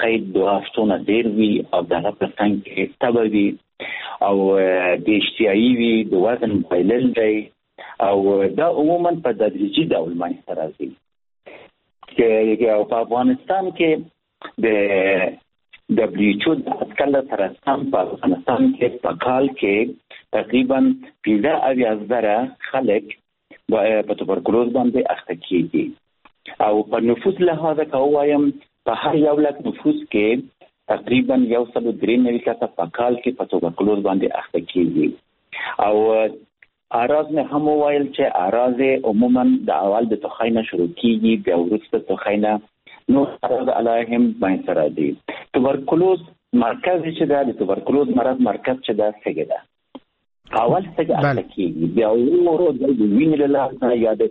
ټوخی 2 هفتو نه ډیر وي او دغه په څنګ کې تبه وي او د اشتهایي وي، د وزن بایلل دی او دا عموما په تدریجي ډول منځته راځي. او په افغانستان کې د WHO د اټکل سره سم په افغانستان کې په کال کې تقریبا 15,000 خلک په توبرکلوز باندې اخته کیږي او په نفوس لحاظ کوم په هر یو لک نفوس کې تقریبا 193 کسه په کال کې په توبرکلوز باندې اخته کیږي. او اعراض نه هم وایل چې اعراض عموما د اول د توخینه شروع کیږي، بیا وروسته توخینه نو اعراض علیهم باندې سره دي. توبرکلوز مرکز چې د توبرکلوز مرض مرکز چې د سګه ده اول څنګه اخته کیږي، بیا ورو د وینې له لارې یا د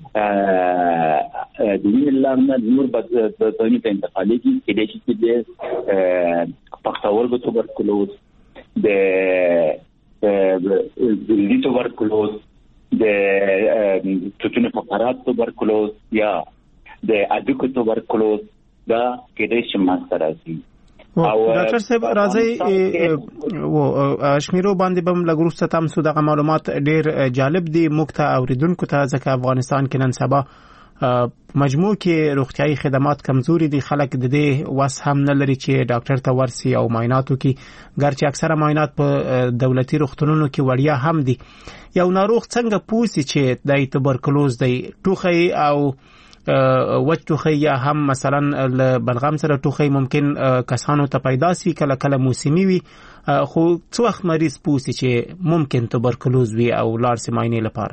وینې له لارې نور بدن ته انتقالېږي، کېدای شي چې د پښتورګو توبرکلوز، د توبرکلوز، د توتونو فقرات توبرکلوز یا د اډوکو توبرکلوز دا کېدای شي منځته راځي. ډاکټر صاحب راځي شمیرو باندې بم لګروسته تاسو دغه معلومات ډیر جالب دي موږ ته اوریدونکو ته، ځکه افغانستان کې نن سبا مجموع کې روغتيایي خدمات کمزوري دي، خلک د دې وس هم نه لري چې ډاکټر ته ورسي او معایناتو کې ګرچې اکثره معاینات په دولتي روغتونونو کې وړیا هم دي. یو ناروغ څنګه پوښي چې د توبرکلوز دی؟ ټوخی او وچ ټوخی یا هم مثلا بلغم سره ټوخی ممکن کسانو ته پیدا سي، کله کله موسمي وي، خو څو وخت مریض پوښي چې ممکن توبرکلوز وي او لاړ سي معاینې لپاره؟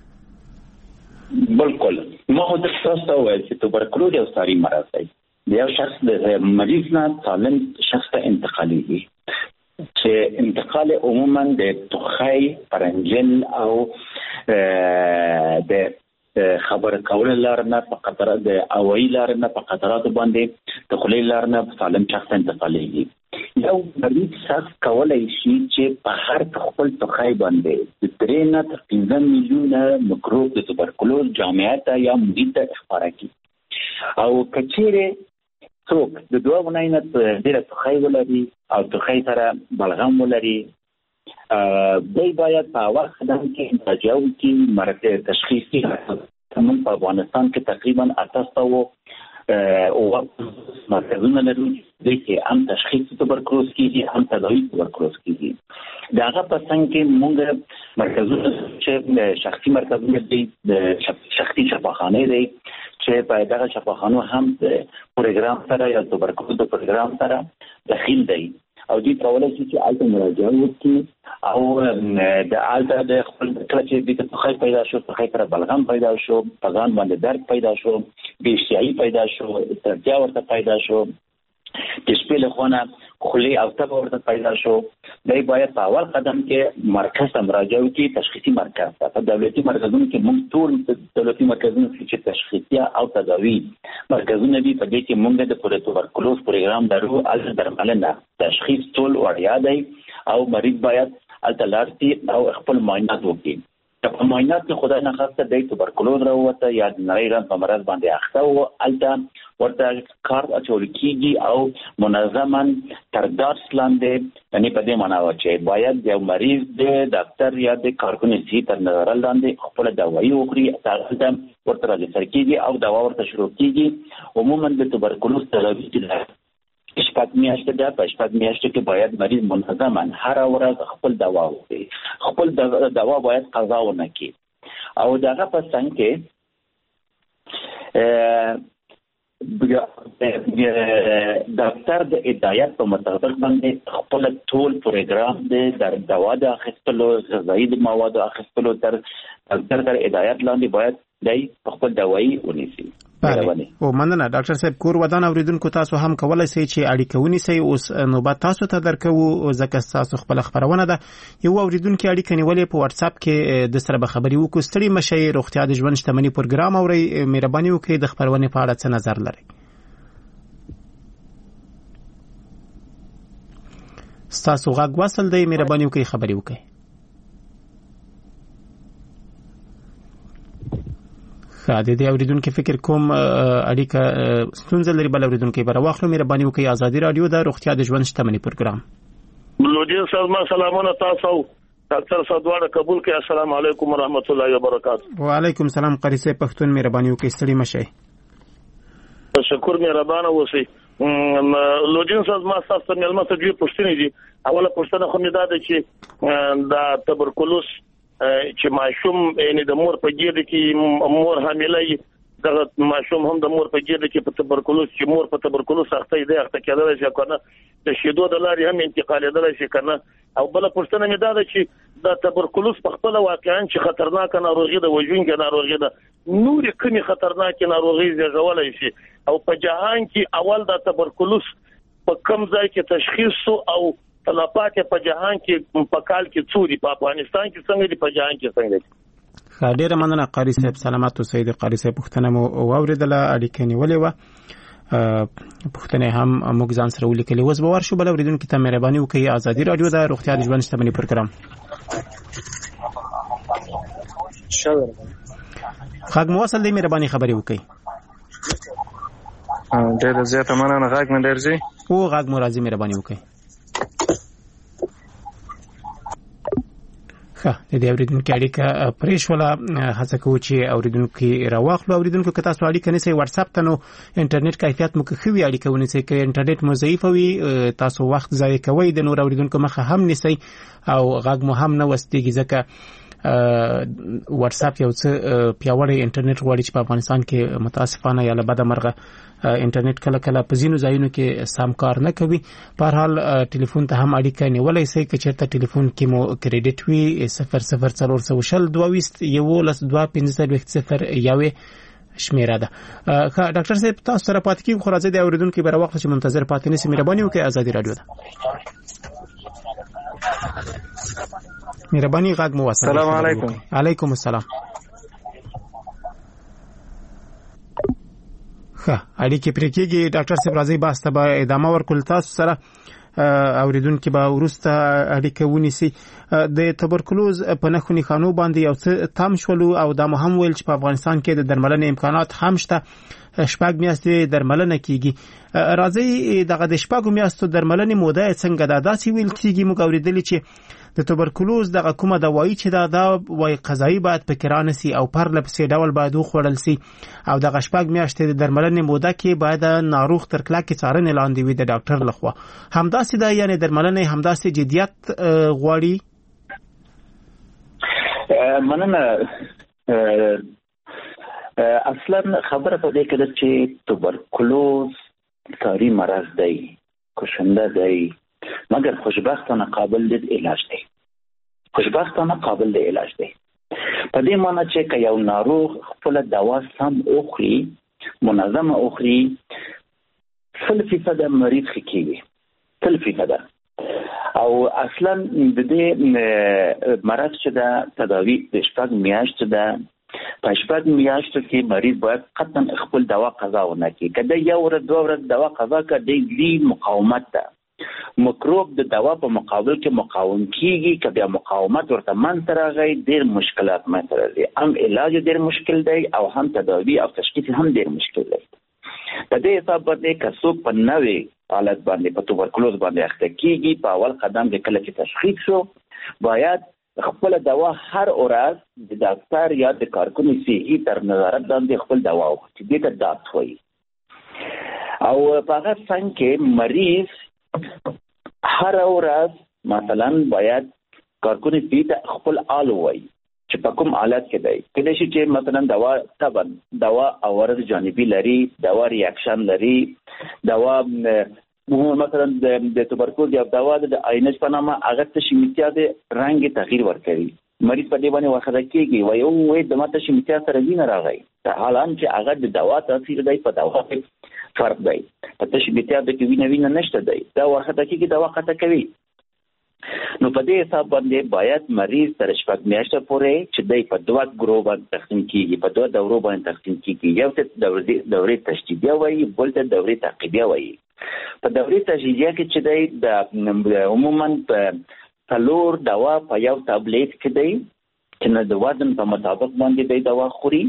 بالکل ما خو د تاسو وایي چې توبرکلوز یو ساري مرض دی، یو شخص د مریض نه سالم شخص ته انتقالېږي چې انتقال عموما د ټوخی، پرنجل او د خبر کول لارنه په قطرات د اوایي لارنه په قطرات باندې د خلې لارنه سالم شخص انتقالېږي. یو مریض شخص کولای شي چې په هر خپل ټوخی باندې د 3 نه تر 15 میلیونه مکروب د توبرکلوز جامعه ته یا محیط ته خپاره کړي او کچېره څوک د دوه وناینه ډېر ټوخی ولري او ټوخی سره بلغم ولري، دوی باید په اول قدم کې تجاوز کې مرکز تشخیصي موږ په افغانستان کې تقریبا 800 او مرکزونه لرو چې هم تشخیص توبرکلوز کیږي هم تداوی توبرکلوز کیږي. داغه په څنګه کې موږ مرکزونه چې شخصي مرکزونه دي، د شخصي شفاخانه دي چې په دغه شفاخانو هم پروګرام سره یا توبرکلوز د پروګرام سره داخل دي او دې کولای شي چې الته مراجعه وکړي او د الته د خپل کله چې د ټوخی پیدا شو، ټوخی سره بلغم پیدا شو، پزان باندې درد پیدا شو، بې اشتهایي پیدا شو، ستړیا ورته پیدا شو، د شپې له خوا نه خولې او تبه ورته پیدا شو، دی باید په اول قدم کې مرکز ته مراجعه وکړي، تشخیصي مرکز ته. په دولتي مرکزونو کې موږ ټول دولتي مرکزونه چې تشخیصي او تداوي مرکزونه دي، په دې کې موږ د توبرکلوز پروګرام لرو، الته درملنه تشخیص ټول وړیا دی او مریض باید الته لاړ شي او خپل معاینات وکړي. په معاینات کې خدای نه خواسته د توبرکلوز راوته یا د نری رنځ په مرض باندې اخته او الته ورته کارت اچول کیږي او منظما تر درس لاندې، یعنی په دې معنی چې باید یو مریض د ډاکټر یا د کارکونې سي تر نظر لاندې خپل دوايي وخوري، ترڅو ورته راځي کیږي او دوا ورته شروع کیږي. عموما د توبرکلوز تداوی شپږ میاشتې ده، په شپږ میاشتو کې باید مریض منظما هر ورځ خپل دوا وخوري، خپل دوا باید قضا ونه کړي او دغه په څنګ کې ډاکټر د هدایت په مطابق باندې خپل ټول پروګرام د دوا د اخیستلو، غذایي موادو اخیستلو تر ډاکټر هدایت لاندې باید دای خپل دوايي ونیسي. بله او مننه ډاکټر صاحب. کور ودان اوریدونکو تاسو هم کولای شئ چې اړیکه ونیسئ. اوس نوبت تاسو ته درکو ځکه تاسو خپل خبرونه ده. یو اوریدونکو اړیکه نیولې په واتس اپ کې د سره به خبري وکړو. ستړي مشي روغتیا د ژوند شتمنۍ پروګرام اوري، مهرباني وکړئ د خبرونه په اړه څه نظر لرئ. تاسو غږ وصل دی، مهرباني وکړئ خبري وکړئ. د دې اوریدونکو فکر کوم اړیکه ستونزه لري بل اوریدونکو به راوخلو مهرباني وکړئ ازادي رادیو د روغتیا د ژوند شتمنۍ پروګرام لوډین صاحب سلامونه تاسو ډاکټر صدواره قبول کړئ السلام علیکم ورحمت الله وبرکاته وعلیکم السلام قاری صاحب پښتون مهرباني وکړئ ستړي مشه تشکر مهربانه اوسئ لوډین صاحب ما تاسو ته ملمه ته دوی پوښتنه دي اوله پوښتنه خو مې دا ده چې دا تبرکلوس چې ماشوم یعنی د مور په ګیډه کې مور حامله د ماشوم هم د مور په ګیډه کې په تبرکلوس چې مور په تبرکلوس اخته دی اخته کېدل شي کنه د شیدو د لارې هم انتقالېدل شي کنه او بل پوښتنه مې دا ده چې د تبرکلوس په خپل واقعا چې خطرناک ناروغي ده وژونکې ناروغي ده نور کومي خطرناک ناروغي زیږولای شي او په جهان کې اول د تبرکلوس په کوم ځای کې تشخیص او تلفات په جهان کې په کال کې څوري په افغانستان کې څنګه دي په جهان کې څنګه دي ډیره مننه قاری صاحب سلامات اوسئ د قاری صاحب پوښتنه مو واوریدله اړیکه نیولې و پوښتنه هم موږ ځان سره ولیکلې اوس به ورشو بل اوریدونکو ته مهرباني وکړئ ازادي رادیو د روغتیا د ژوند شتمنۍ پروګرام خاګ مواصل دی مهرباني خبري وکړئ ډیره زیاته مننه غاګ نه درځي او غاګ مو راځي مهرباني وکړئ د دې اوریدونکو اړیکه پریښوله هڅه کوو چې اوریدونکو راوخلو اوریدونکو که تاسو اړیکه نسی واتس اپ ته نو انټرنیټ کیفیت مو خوي اړیکه ونیسئ که انټرنیټ مو ضعیف وي تاسو وخت ضایع کوئ د نور اوریدونکو مخه هم نیسئ او غږ مو هم نه وستېږي ځکه واتس اپ یو څه پیاوړی انټرنیټ غواړي چې په افغانستان کې متاسفانه یا له بده مرغه انټرنیټ کله کله په ځینو ځایونو کې سم کار نه کوي په هر حال ټلیفون ته هم اړیکه نیولای شئ که چېرته ټلیفون کې مو کریډټ وي 00420 12 یوې شمیره ده ډاکټر صاحب تاسو سره پاتې کیږو خو راځي د اوریدونکو به راوخت چې منتظر پاتې نشئ مهرباني وکړئ ازادي رادیو ده مهرباني غږ مو وصل السلام علیکم علیکم السلام اړیکې پرې کېږي ډاکټر صاحب راځي باسته به ادامه ورکول تاسو سره اوریدونکو به ورسته اړیکه ونیسي د تبرکلوز په نښو نښانو باندې یو څه تم شولو او دا مهم ویل چې په افغانستان کې د درملنې امکانات هم شته شپږ میاشتې درملنه کیږي راځي دغه د شپږو میاشتو درملنې موده څنګه ده داسې ویل کیږي موږ اوریدلي چې د تبرکلوز دغه کومه دوايي چې دا وای قضایي باید پکې رانسي او پرله پسې ډول باید وخوړل سي او دغه شپږ میاشتې د درملنې موده کې باید ناروغ تر کلکې څارنې لاندې وي د ډاکټر لخوا همداسې ده یعنی درملنې همداسې جدیت غواړي مننه اصلا خبره په دې کې ده چې تبرکلوز کاری مرض دی کشنده دی مگر خوشبختانه قابل د علاج دی خوشبختانه قابل د علاج دی په دې معنی چې که یو ناروغ خپل دوا سم اخلي منظم اخلي 100% مریض کیږي 100% او اصلا د دې مرض چې دا تداوی د شپږ میاشتې ده په شپږ میاشتو کې مریض باید قطعا خپل دوا قضا ونه کړي کله یو ورځ دوه ورځ دوا قضا کړي دی مقاومت ده مکروب د دوا په مقابل کې مقاوم کیږي که بیا مقاومت ورته منځ راغی ډېر مشکلات منځ راځي هم علاج ډېر مشکل دی او هم تداوی او تشخیص هم ډېر مشکل دی په دې حساب باندې که څوک په نوې حالت باندې په تبرکلوز باندې اخته کیږي په اول قدم کې کله چې تشخیص شو باید خپل دوا هر ورځ د ډاکټر یا د کارکونو صحي تر نظارت لاندې خپل دوا وخوري دې ته ډاکټر وایي او په هغه څنګه کې مریض هر ورځ مثلا باید کارکونو پیټ خپل آل وای چې په کوم حالت کې دی کله چې مثلا دوا تبن دوا اورز جانبي لري دوا ریاکشن لري دوا مثلا د تبرکلوز یا دوا د آینش په نامه هغه تشمیتیا د رنگ تغییر ورکوي مریض په دې باندې واخده کېږي وایي او د ماته تشمیتیا سره وینه راغی حالان چې هغه د دوا تاثیر دی په دوا فرق دی په تشمیتیا د کې وینه نشته دی دا واخده کېږي دوا قطع کوي نو په دې حساب باندې باید مریض تر شپږ میاشتې پورې چې دی په دوه ګروپ باندې تقسیم کیږي په دوه دورو باندې تقسیم کیږي یو ته دورې تشدیدیه وایي بل ته دورې تعقیبیه وایي په دورې تشدیدیه کې چې دی د عموما په څلور دوا په یو ټابلیټ کې دی چې د وزن په مطابق باندې دی دوا خوري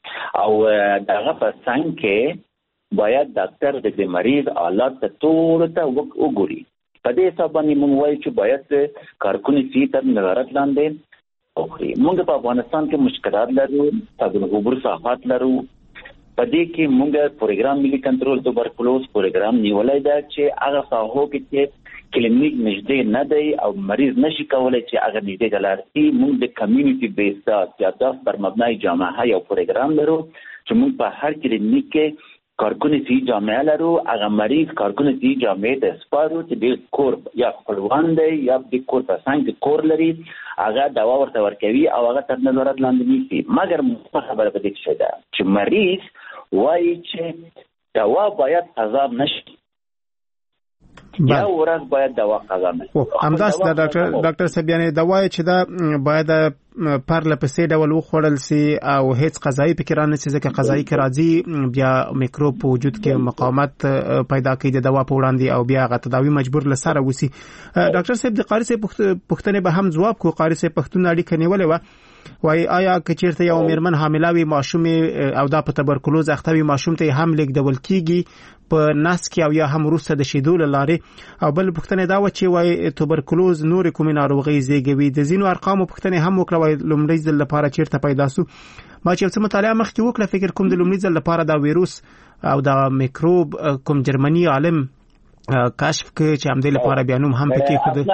او دغه په څنګه کې باید ډاکټر د مریض حالات ټول ته وګوري. په دې حساب باندې موږ وایو چې باید کارکونې سي تر نظارت لاندې وکړي. موږ په افغانستان کې مشکلات لرو، تجربه صحافت لرو. په دې کې موږ پروګرام ملي کنټرول توبرکلوز پروګرام نیولای دا چې هغه ساحو کې چې کلینیک نږدې نه دی او مریض نشي کولای چې هغه نږدې دلارتي، موږ د کمیونټي بیسډ یا د پر مبنای جامعه یو پروګرام لرو چې موږ په هر کلینیک کې کارکونې سي جامعه لرو. هغه مریض کارکونې سي جامعه د سپارو چې د کور یا خپلوان دی یا د کور په څنګ کور لري، هغه دوا ورته ورکوي او هغه تر نظارت لاندې نیسي. مګر خبره په دې کې ده چې مریض وایي چې دوا باید قضا نشي یا ورځ باید دوا قضا نشي. همداس د ډاکټر صاحب یعنی دوا چې دا باید پر لپسې ډول وخوړل سي او هیڅ قضایي فکر نه سي، ځکه قضایي کې راځي بیا میکروب په وجود کې مقاومت پیدا کوي د دوا په وړاندې او بیا غو تداوی مجبور لسره وسی. ډاکټر صاحب د قاری صاحب پښتنه به هم جواب کو. قاری صاحب پښتون اړیکه نیولې و وای آیا کچیرته یو میرمن حامله وي ماشوم او دا په تبرکلوز اخته وي ماشوم ته هم لیکدول کیږي په نس کې او یا هم وروسته د شیدو لارې. او بل پښتنه دا و چې وای تبرکلوز نور کومې ناروغي زیږوي. د زینو ارقامو پښتنه هم وکړه وای لومړی ځل لپاره چیرته پیدا سو. ما چې څه مطالعه مخکې وکړه فکر کوم د لومړي ځل لپاره دا ویروس او دا میکروب کوم جرمني عالم کشف کړ چې هم د لپاره بیانوم هم پکې خود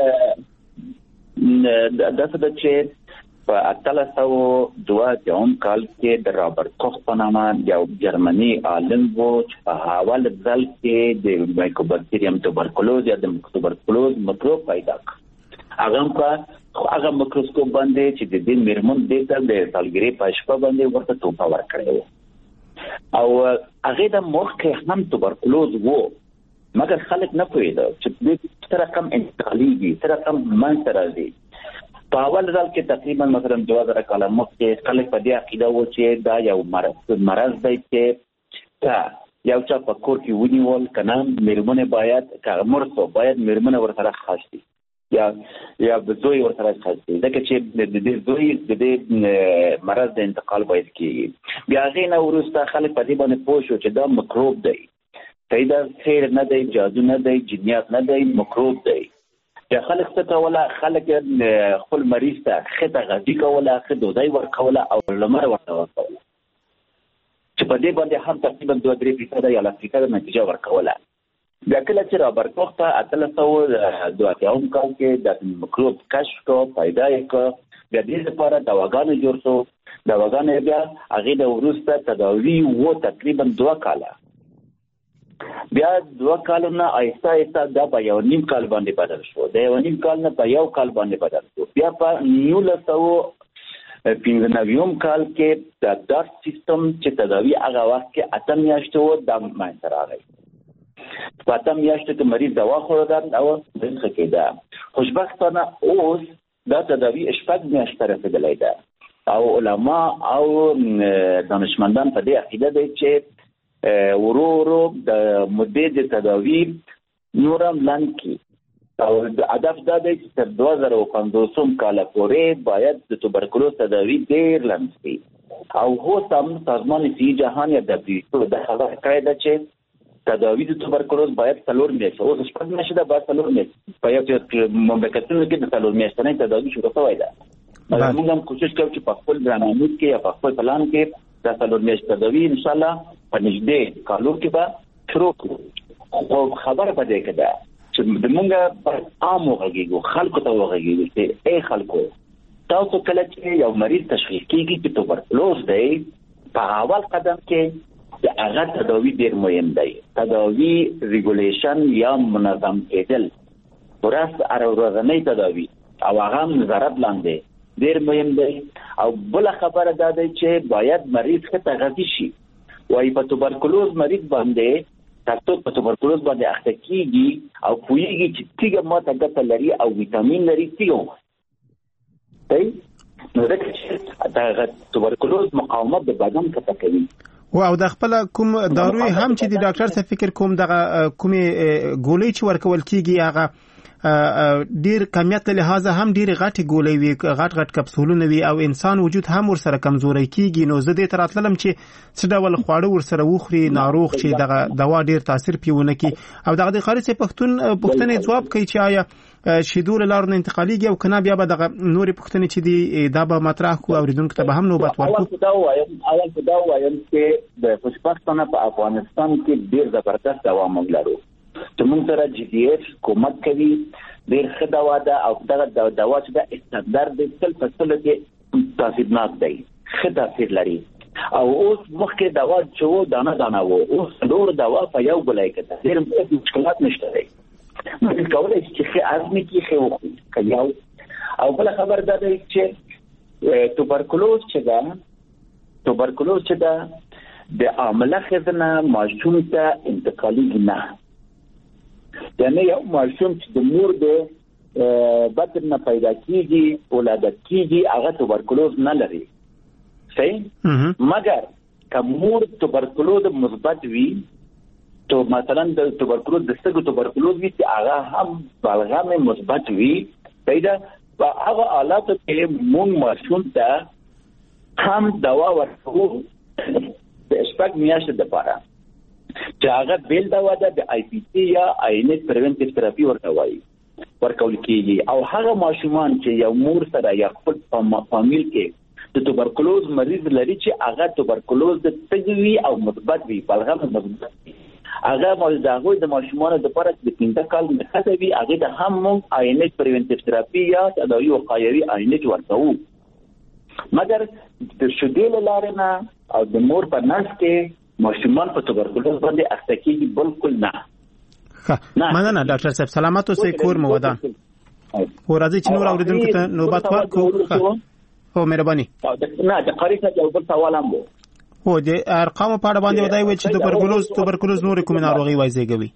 دا څه چې په 1802 کال کې د رابرټ کوخ په نامه یو جرمني عالم وو چې په حواله ځل کې د مایکوبکټریم توبرکلوز یا د توبرکلوز میکروب پیدا کړ. هغه میکروسکوپ باندې چې د دې میرمن د سالګری په شپه باندې ورته توپا ورکړی او هغه د مخ کې هم توبرکلوز وو، مګر خلک نه پوهیدل چې د څه رقم انتقالي دي، څه رقم منځ راځي. په اول ځل کې تقریبا مثلا 2000 کال مخکې خلک په دې عقیده و چې دا یو مرض دی چې یو چا په کور کې ونیول کنه میرمنه باید کارمرسو باید میرمنه ورسره خاص دي یا زوی ورسره خاص دي، ځکه چې د دې زوی د دې مرض د انتقال باید کیږي. بیا غینه ورسته خلک په دې باندې پوه شو چې دا میکروب دی، پیدا خیر نه دی، جادو نه دی، جنیات نه دی، میکروب دی. یا خلک څه کوله، خلک خپل مریض ته خطه غذی کوله، خدودای ورکوله او لمر ورته ورکوله چې په دې باندې هم تقریبا 2-3% یا 3% نتیجه ورکوله. بیا کله چې رابرټ کوخ په 1802 کال کې د میکروب کشف کو پیدا کړ، بیا دې لپاره دواګانې جوړ شو. دواګانې بیا هغه د وروسته تداوی وو تقریبا 2 کاله. بیا 2 کالونه آیسته آیسته دا په 1.5 کال باندې بدل شو، د 1.5 کال نه په 1 کال باندې بدل شو. بیا په 1995 کال کې د داس سیستم چې تداوی هغه وخت کې 8 میاشتې و د منځ راغی. په 8 میاشتو کې مریض دوا خوړل او څه کېده. خوشبختانه اوس دا تداوی 8 میاشتې رسیدلې ده او علما او دانشمندان په دې عقیده دي چې ورو د مدې د تداوی نورم لانکی او هدف دا دی چې تر 2050 کال پورې باید د توبرکلوز تداوی ډیر لانسی او هو سم سازمان صحي جهان یا WHO د خبر کړی دا چې تداوی د توبرکلوز باید 4 میاشتې او شپږ میاشتې د باید 4 میاشتې په یو مملکتونو کې د 4 میاشتې تداوی شروع شوی ده. موږ هم کوشش کوو چې په خپل برنامه کې یا په خپل پلان کې د 4 میاشتې تداوی ان شاء الله په نږدې کالو کې به شروع کړو. خو خبره په دې کې ده چې موږ پر عام وغږیږو، خلکو ته وغږیږو چې ای خلکو تاسو کله چې یو مریض تشخیص کیږي چې توبرکلوز دی، په اول قدم کې د هغه تداوی ډیر مهم دی. تداوی ریګولیشن یا منظم کېدل ورځنی تداوی او هغه نظارت لاندې ډیر مهم دی. او بل خبره دا دی چې باید مریض ښه تغذیه شي. وای په توبرکلوز مریض باندې تاسو په توبرکلوز باندې اخته کیږي او پوهیږي چې تیګه ماته ګټه لري او ویټامین لري تیګه. نو دا چې دا توبرکلوز مقاومت د بدن څخه کوي. او د خپل کوم داروی هم چې د ډاکټر څخه فکر کوم دغه کومې ګولۍ چې ورکول کیږي هغه ډیر کمیت له لحاظه هم ډیر غټي ګولې وي غټ کپسولونه وي او انسان وجود هم ورسره کمزوري کیږي نو زه دې تراتلم چې څه ډول خواړه ورسره وخوري ناروغ چې دغه دوا ډیر تاثیر پیونه کی او دغه د خارجي پښتنې جواب کوي چې آیا شیدول لارو انتقالیږي او کنه بیا به دغه نورې پښتنې چې دی دا به مطرح کو اوریدونکو ته به هم نوبت ورکړو. اول دا وایم چې د خوشبختانه په افغانستان کې ډیر زبردست دوا موږ لرو چې موږ سره GDF حکومت کوي ډیر ښه دوا ده او دغه دوا چې د استاندارد د تل په تل کې تاثیرناک دی ښه تاثیر لري او اوس مخکې دوا چې دانه وو اوس نور دوا په یو بلای کې ډیر مشکلات نشته دی موږ کولای شو چې ازمه کې ښه وکړو کياو او بل خبر ده چې توبرکلوز چې دا د عامله خزنه ماشوم ته انتقالي نه یعنی یو ماشوم چې د مور د بدن نه پیدا کیږي ولادت کیږي هغه توبرکلوز نه لري صحیح مګر که مور توبرکلوز مثبت وي تو مثلا د توبرکلوز د سګو توبرکلوز وي چې هغه هم بلغم مثبت وي پیدا په هغه حالاتو کې مونږ ماشوم ته هم دوا ورکوو د شپږ میاشتې لپاره چې هغه بیل دوا ده د IPC یا آینټ پریونټیو تراپي ورکول کیږي او هغه ماشومان چې یو مور سره یا خپل فامیل کې د توبرکلوز مریض لري چې هغه توبرکلوز د تجوي او مثبت وي بلغم مثبت وي هغه مولداغوي د ماشومان د لپاره د 15 کال نه خدوي هغه د هم آینټ پریونټیو تراپي یا تداوی وقایوي آینټ ورکوو مګر د شډیل لارنه او د مور په نس کې ماشومان په توبرکلوز باندې اخته کیږي بالکل نه مننه ډاکټر صاحب سلامت اوسئ کور مو ودان او راځي چې نور اوریدونکو ته نوبت ورکړو هو مهرباني نه د قریصه یو بل سوال هم وو هو د ارقام په اړه باندې ودای وي چې توبرکلوز نور کوم ناروغي وایي زیږوي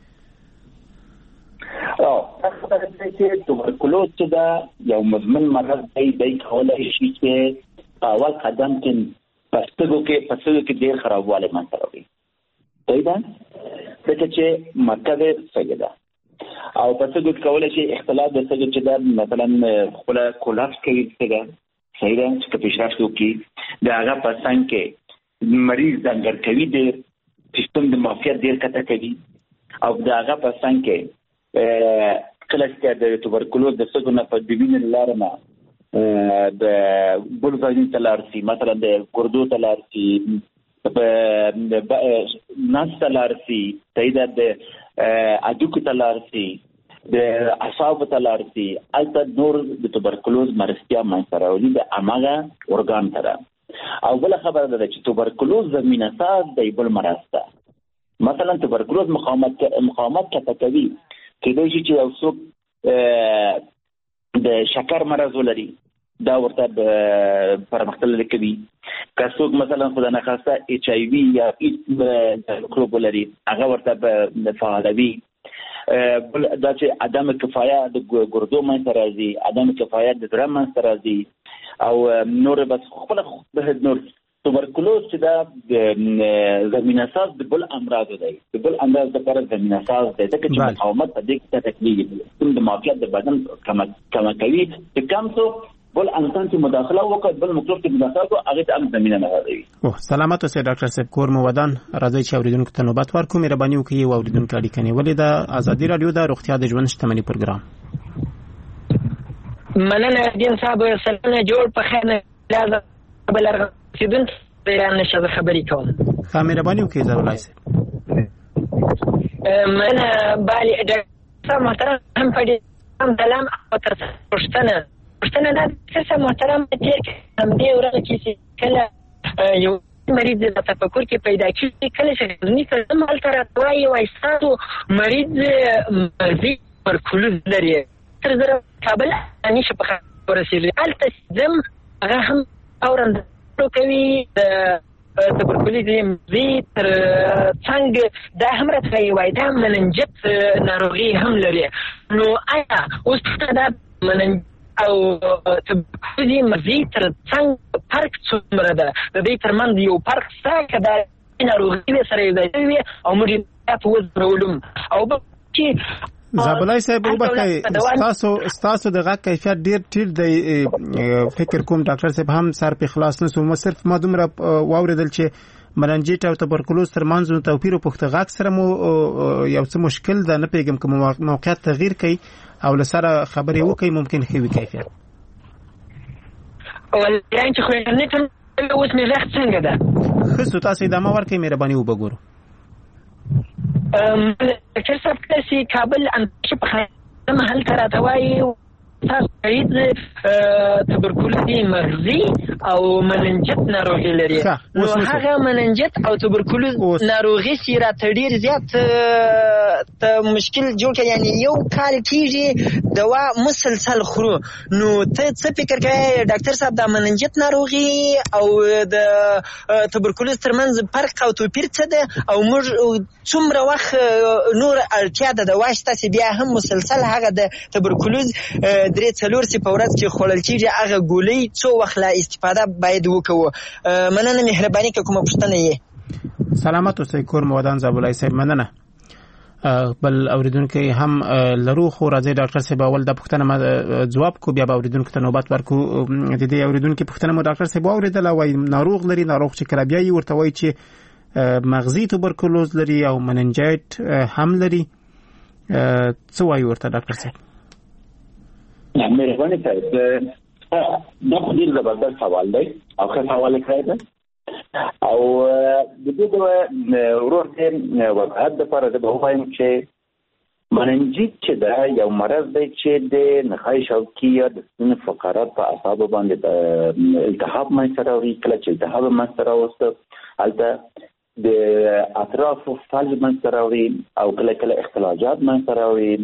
تاسو ته چې توبرکلوز چې دا یو مزمن مرض دی کولای شي چې اول قدم کې پښتو کې ډېر خرابواله منځته پیدا څه چې مرکزه سیده او پښتو کې کولای شي اختلاف د څه چې دا مثلا خپل کولاپس کوي څنګه صحیح ده چې پیشرفت وکړي دا هغه پسند کې مریض څنګه کوي د سیستم د معافیت ډېر کته کوي او دا هغه پسند کې کله چې د توبرکلوز د څه نه په دبین لارنه د بلوزاین تلارسي مثلا د ګردو تلارسي په ناس تلارسي تایدا د اډوکو تلارسي د اعصاب تلارسي البته نور د توبرکلوز مرستیا منځراولي د اماغه اورګان تر او بل خبره ده چې توبرکلوز زمينه ساز د بل مرض ده مثلا توبرکلوز مقاومت کوي کله چې یو څوک د شکر مرض ولري دا ورته پرمختلل کوي که څوک مثلا خدای نخواسته HIV یا میکروب ولري هغه ورته فعالوي دا چې عدم کفایت د ګردو منځ راځي عدم کفایت د زړه منځ راځي او نور بس خپل نور توبرکلوز چې دا زمينه ساز د بل امراض دی د بل امراض لپاره زمينه ساز دی چې مقاومت په دې کې تکلیف کوم د معافیت د بدن کم کوي چې کم څو بل انسان چې مداخله وکړي بل مکروب کې مداخله کوي هغه ته هم زمينه نه راځي سلامت اوسئ ډاکټر صاحب کور مو ودان راځي چې اوریدونکو ته نوبت ورکوم مهرباني وکړئ او اوریدونکو اړیکه نیولې ده ازادي رادیو د روغتیا د ژوند شتمنۍ پروګرام مننه دین صاحب سلامونه جوړ په خیر نه لازم بل سیدون بیان نشه خبرې کوم مهرباني وکړئ زولای صاحب من بالي ډاکټر محترم هم پدې هم دلم او تر پښتنه دا څه محترم چې هم دې ورته کې کله یو مریض د تفکر کې پیدا کیږي کله چې ځنی کله مال تر توای وای ستاسو مریض مرضی توبرکلوز لري تر زره کابل اني شپه ورسېږي البته زم هغه هم اورند کوي د توبرکلوز مرضی تر څنګه دا هم راځي وای دا مننجت ناروغي هم لري نو آیا اوس دا مننجت او توبرکلوز مرضی تر څنګه فرق څومره ده د دې ترمنځ یو فرق شته کدا ناروغي سره دی او موږ په وزرولم او چې زابلای صاحب وبکه تاسو د غږ کیفیت ډیر ټیټ دی فکر کوم ډاکټر صاحب هم سر په خلاص نسو مو صرف ما دومره واوریدل چې مننجیت او تبرکلوز ترمنځ توپیر په پخته غږ سره مو یو څه مشکل ده، نه پیګم کوم موقعیت تغییر کوي او لسره خبرې وکي ممکن خوي کیفیت ولای چې خو نه ته اوس مې غږ څنګه ده خو تاسو د ما ورکه مهرباني وبګورو چې څه چې کابل انشپ محل تر توای تاسو تبرکلوزي مغزي او مننجت ناروغي لري، نو هغه مننجت او تبرکلوز ناروغي سره تډیر زیات ته مشکل جوړ کړي، یعنی یو کال کیږي دوا مسلسل خورو، نو ته څه فکر کوي ډاکټر صاحب د مننجت ناروغي او د تبرکلوز ترمنځ فرق او توپیر څه ده، او موږ څومره وخت نور اړتیا ده دوا شته چې بیا هم مسلسل هغه د تبرکلوز 3-4 سي په ورځ کې خورل کیږي، هغه ګولۍ څو وخت لا استفاده باید وکړو؟ مننه مهرباني کوم پوښتنه یې. سلامت اوسئ کور مودان زابلای صاحب. مننه. بل اوریدونکو هم لرو خو راځي ډاکټر صاحب اول د پوښتنه ما جواب کو بیا به اوریدونکو ته نوبت ورکو. د دې اوریدونکو پوښتنه مو ډاکټر صاحب اوریدل وای ناروغ لري، ناروغ چې کله بیا یې ورته وای چې مغزي تبرکلوز لري او مننجایت هم لري، څه وایي ورته ډاکټر صاحب؟ مهرباني صاحب دا خو ډېر زبردست سوال دی او ښه سوال یې کړی دی او د دې د ورور د وضاحت دپاره زه به ووایم چې مننجیت چې ده یو مرض دی چې د نخاع شوکي یا د ستوني فقرات په اعصابو باندې التهاب منځته راوړي. کله چې التهاب منځته راوسته هلته د اطرافو فلج منځته راوړي او کله کله اختلاجات منځته راوړي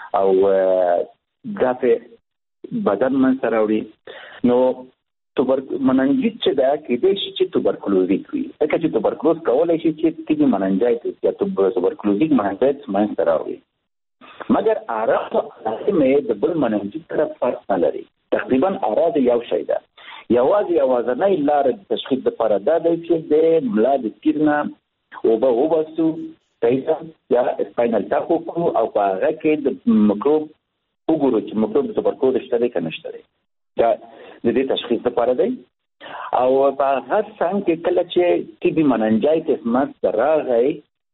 او ګافې بدن منځته راوړي. نو مننجیت چې ده کېدای شي چې تبرکلوزیک وي، ځکه چې تبرکلوز کولی شي چې تیږي مننجایتس یا تبرکلوزیک مننجایتس منځته راوړي، مګر اعراض مې د بل مننجیت سره فرق نه لري. تقریبا اعراض یو شی ده، یوازنۍ لاره د تشخیص دپاره دا دی چې د ملا د تیر نه اوبه وباسو یا سپاینل ټاک وکړو او په هغه کې د مکروب وګورو چې مکروب د تبرکلوز شته دی که نشته دی. دا د دې تشخیص لپاره دی. او په هر څنګ کې کله چې ټي بي مننجایتس منځته راغی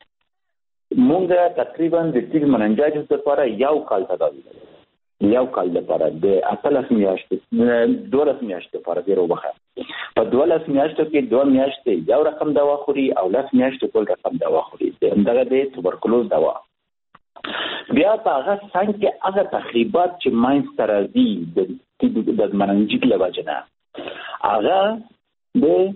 مونږ تقریبا د ټي بي مننجایتس لپاره یو کال تداوي لرو، یو کال لپاره د 18 میاشتې 12 میاشتې لپاره ډېر وبخه په 12 میاشتو کې 2 میاشتې یو رقم دوا خوري او 10 میاشتې بل رقم دوا خوري، همدغه د تبرکلوز دوا. بیا په هغه څنګه کې هغه تخریبات چې منځته راځي د مننجیت له وجې نه هغه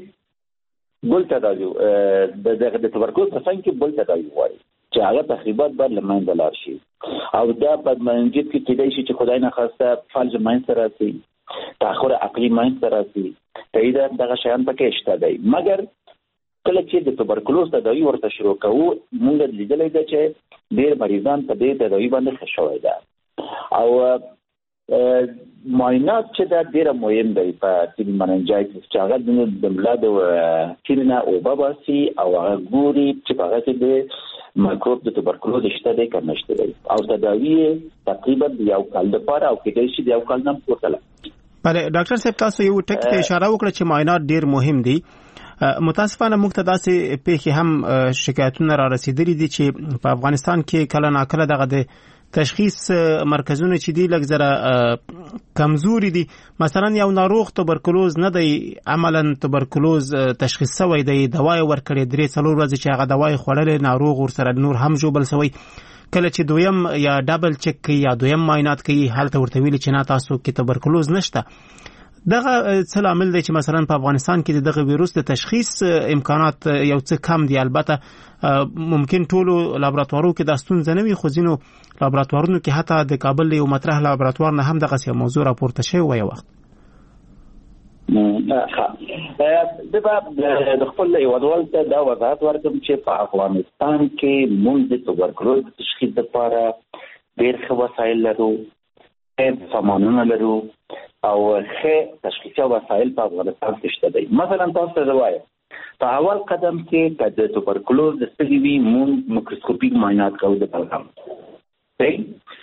د بل تداوي د تبرکلوز په څنګ کې بل تداوي غواړي چې هغه تخریبات باید له منځه لاړ شي او دا په مننجیت کې کېدای شي چې خدای نخواسته فلج منځته راسي، تاخر عقلي منځته راسي، تایید دغه شیان پکې شته دی. مګر کله چې د تبرکلوز تداوي ورته شروع کوو موږ لیدلی ده چې ډېر مریضان په دې تداوي باندې ښه شوی ده او معاینات چې دا ډېره مهم دی په ټي بي مننجایتس چې هغه د ملا د تیر نه اوبه باسي او هغه ګوري چې په هغه کې د مکروب د تبرکلوز شته دی که نشته دی او تداوي تقریبا د یو کال دپاره او کېدای شي د یو کال نه پورته لاړ. بله ډاکټر صاحب تاسو یو ټکي ته اشاره وکړه چې معاینات ډېر مهم دي. متاسفانه موږ ته داسې پیښې هم شکایتونه را رسیدلي دي چې په افغانستان کې کله ناکله دغه د تشخیص مرکزونه چې دي لږ زره کمزوري دي. مثلا یو ناروغ تبرکلوز نه دی عملا تبرکلوز تشخیص شوی دی، دوا یې ورکړې 3-4 ورځې چې هغه دوا یې خوړلې، ناروغ ورسره نور هم ژوبل شوی، کله چې دویم یا ډبل چک کوي یا دویم معاینات کوي هلته ورته ویلي چې نه تاسو کې تبرکلوز نشته. دغه څه لامل دی چې مثلا په افغانستان کې دغه ویروس د تشخیص امکانات یو څه کم دي؟ البته ممکن ټولو لابراتوارو کې دا ستونزه نه وي، خو ځینو لابراتوارونو کې حتی د کابل یو مطرح لابراتوار نه هم دغسې موضوع راپورته شوی وی وخت. د خپل هیوادوال ته دا وضاحت ورکړم چې په افغانستان کې موږ د تبرکلوز تشخیص لپاره ډېر ښه وسایل لرو، ښه سامانونه لرو او ښه تشخیصي وسایل په افغانستان کې شته دی. مثلا تاسو ته وایم په اول قدم کې که د تبرکلوز د سږي وي موږ مایکروسکوپیک معاینات کوو د بلغم،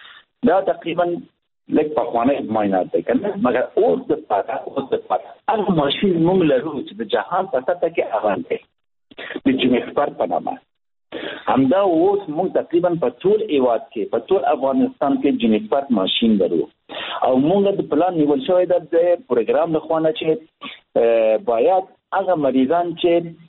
دا تقریبا لکه په خوانه معاینات دی کنه مګر اوس د پاته هغه ماشين موږ لرو چې د جهان په سطح کې اغان دی د جینیکسپرت په نامه همدا اوس موږ تقریبا په ټول ایواد کې په ټول افغانستان کې جینیکسپرت ماشين لرو او موږ د پلان نیول شوی د پروګرام له خوانه چې باید هغه مریضان چې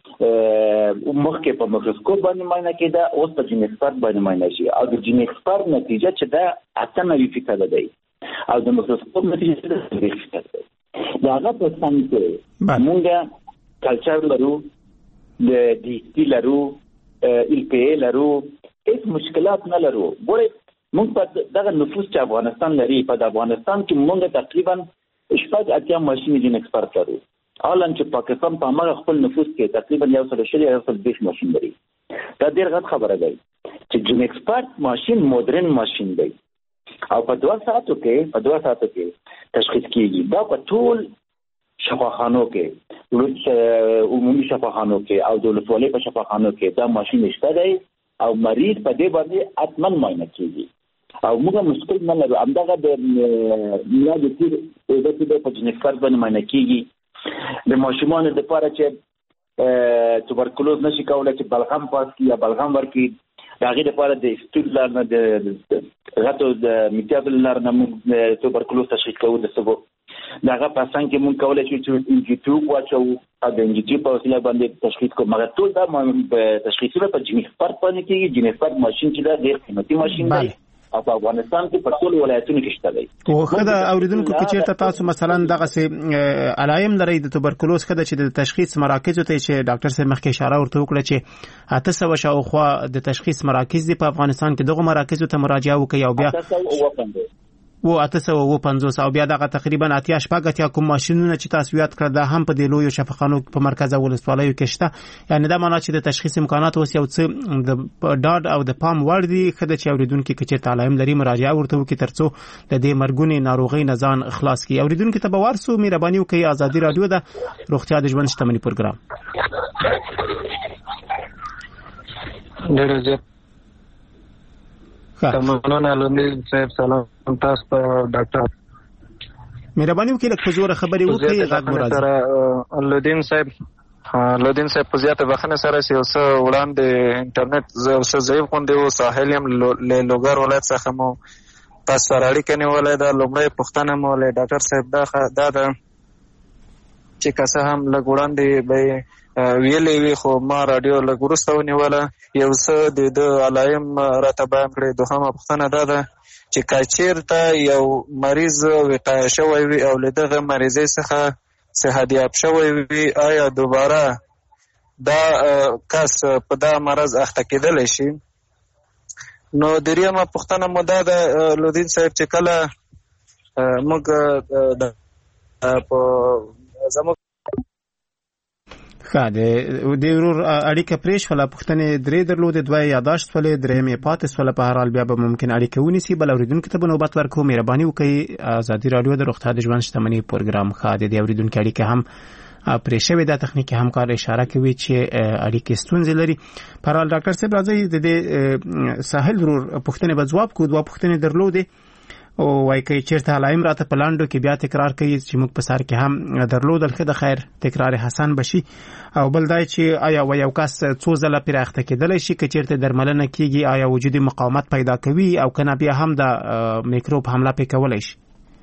مخکې په مایکروسکوپ باندې معاینه کېده اوس په جینیکسپرت باندې معاینه شي او د جینیکسپرت نتیجه چې دا 98% دی او د مایکروسکوپ نتیجه چې 3% دی دا هغه په څنګه کې موږ کلچر لرو د ډي سي لرو ال پی ای لرو هیڅ مشکلات نه لرو ګوره موږ په دغه نفوس چې افغانستان لري په افغانستان کې موږ تقریبا 8 ماشين جینیکسپرت لرو حالان چې پاکستان په هغه خپل نفوس کې تقریبا 120 ماشين لري دا ډېر غټ خبره ده چې جینیکسپرت ماشين مودرن ماشين دی او په 2 ساعتو کې تشخیص کیږي دا په ټول شفاخانو کې عمومي شفاخانو کې او د ولسوالۍ په شفاخانو کې دا ماشين شته دی او مریض په دې باندې اتمن معاینه کیږي او موږ مشکل نه لرو همدغه د میاد تیر د په جینیکسپرت باندې معاینه کیږي د ماشومان د لپاره چې توبرکلوز نشي کولای چې بلغم پاس کی یا بلغم ورکی داغه لپاره د استودلار نه د غټو د میټابل لار نه توبرکلوز تشخیص کوو د سبب داغه پاسان کې مونږ کولای شو چې انجیټیو واچو او د انجیټیو په وسیله باندې تشخیص کوو مګر ټول دا تشخیصونه په جینیکسپرت باندې کېږي جینیکسپرت ماشين چې دا ډېر قیمتي ماشين دی او په افغانستان کې په ټول ولایتونو کې شته دی او خدای اوریدونکو کې چیرته تاسو مثلا دغه سي علایم لري د توبرکلوز خدای چې د تشخیص مراکز ته چې ډاکټر صاحب مخکې اشاره ورته وکړه چې 800 شاوخوا د تشخیص مراکز دی په افغانستان کې دغه مراکز ته مراجعه وکړي او بیا و 850 او بیا دغه تقریبا 8 کوم ماشينونه چې تاسو یاد کړل دا هم په د لوی شفاخانو په مرکز ولسوالیو کې شته یعنی دا معنی چې د تشخیص امکانات اوس یو څه د ډاډ او د پام وړ دي خدای چې اوریدونکو کې چې تعلیم لري مراجعه ورته وکړي ترڅو د دې مرګونی ناروغي نزان خلاص کړي اوریدونکو ته به ورسو مهرباني وکړئ ازادي رادیو د روغتیا د ژوند شتمنۍ پروګرام تمنونه لومړی صاحب سلام تاسو ته ډاکټر مهرباني وکړئ لکه زوره خبرې وکړئ غږ مراد لودین صاحب په زیاته بخنه سره یو څه وړاندې انټرنیټ څه ضعیف غونډې و ساحل هم له لوګر ولایت څخه مو تاسو سره اړیکه نیولې ده لومړی پوښتنه مو له ډاکټر صاحب دا ده چې که هم لږ وړاندې به ویلې وي خو ما رادیو لږ وروسته ونیوله یو څه د علایم راته بیان کړی دوهمه پوښتنه دا ده چې که چېرته یو مریض وقایه شوی وي او له دغه مریضۍ څخه صحتیاب شوی وي آیا دوباره دا کس په دا مرض اخته کېدلی شي نو دریمه پوښتنه مو دا ده لودین صاحب چې کله موږ په زموږ د ورور اړیکه پرېښ ولا پښتنې درې درلودې دوه یاداشت ولې درېمې پاتې ولا په هر حال بیا به ممکن اړیکه ونیسي بل اوریدونکو ته به نوبت ورکو مهرباني وکړئ ازادي رادیو د روغتیا د ژوند شتمنۍ پروګرام خاطر دی اوریدونکو اړیکه هم پرېښوي د تخنیکی همکار اشاره کوي چې اړیکې ستونزې لري په هر حال ډاکټر صاحب راځي د ساحل ورور پښتنې به جواب کو دوه پښتنې درلودې او وايي چې چیرته علایم راته پلاندو کې بیا تکرار کوي چې موږ په سر کې هم درلودل خو د خیر تکرار حسن بشي او بل دای چې آیا یو کس څو ځله پیراخته کېدل شي چې چیرته درملنه کیږي آیا وجودي مقاومت پیدا کوي او کنه بیا هم د میکروب حمله پې کولای شي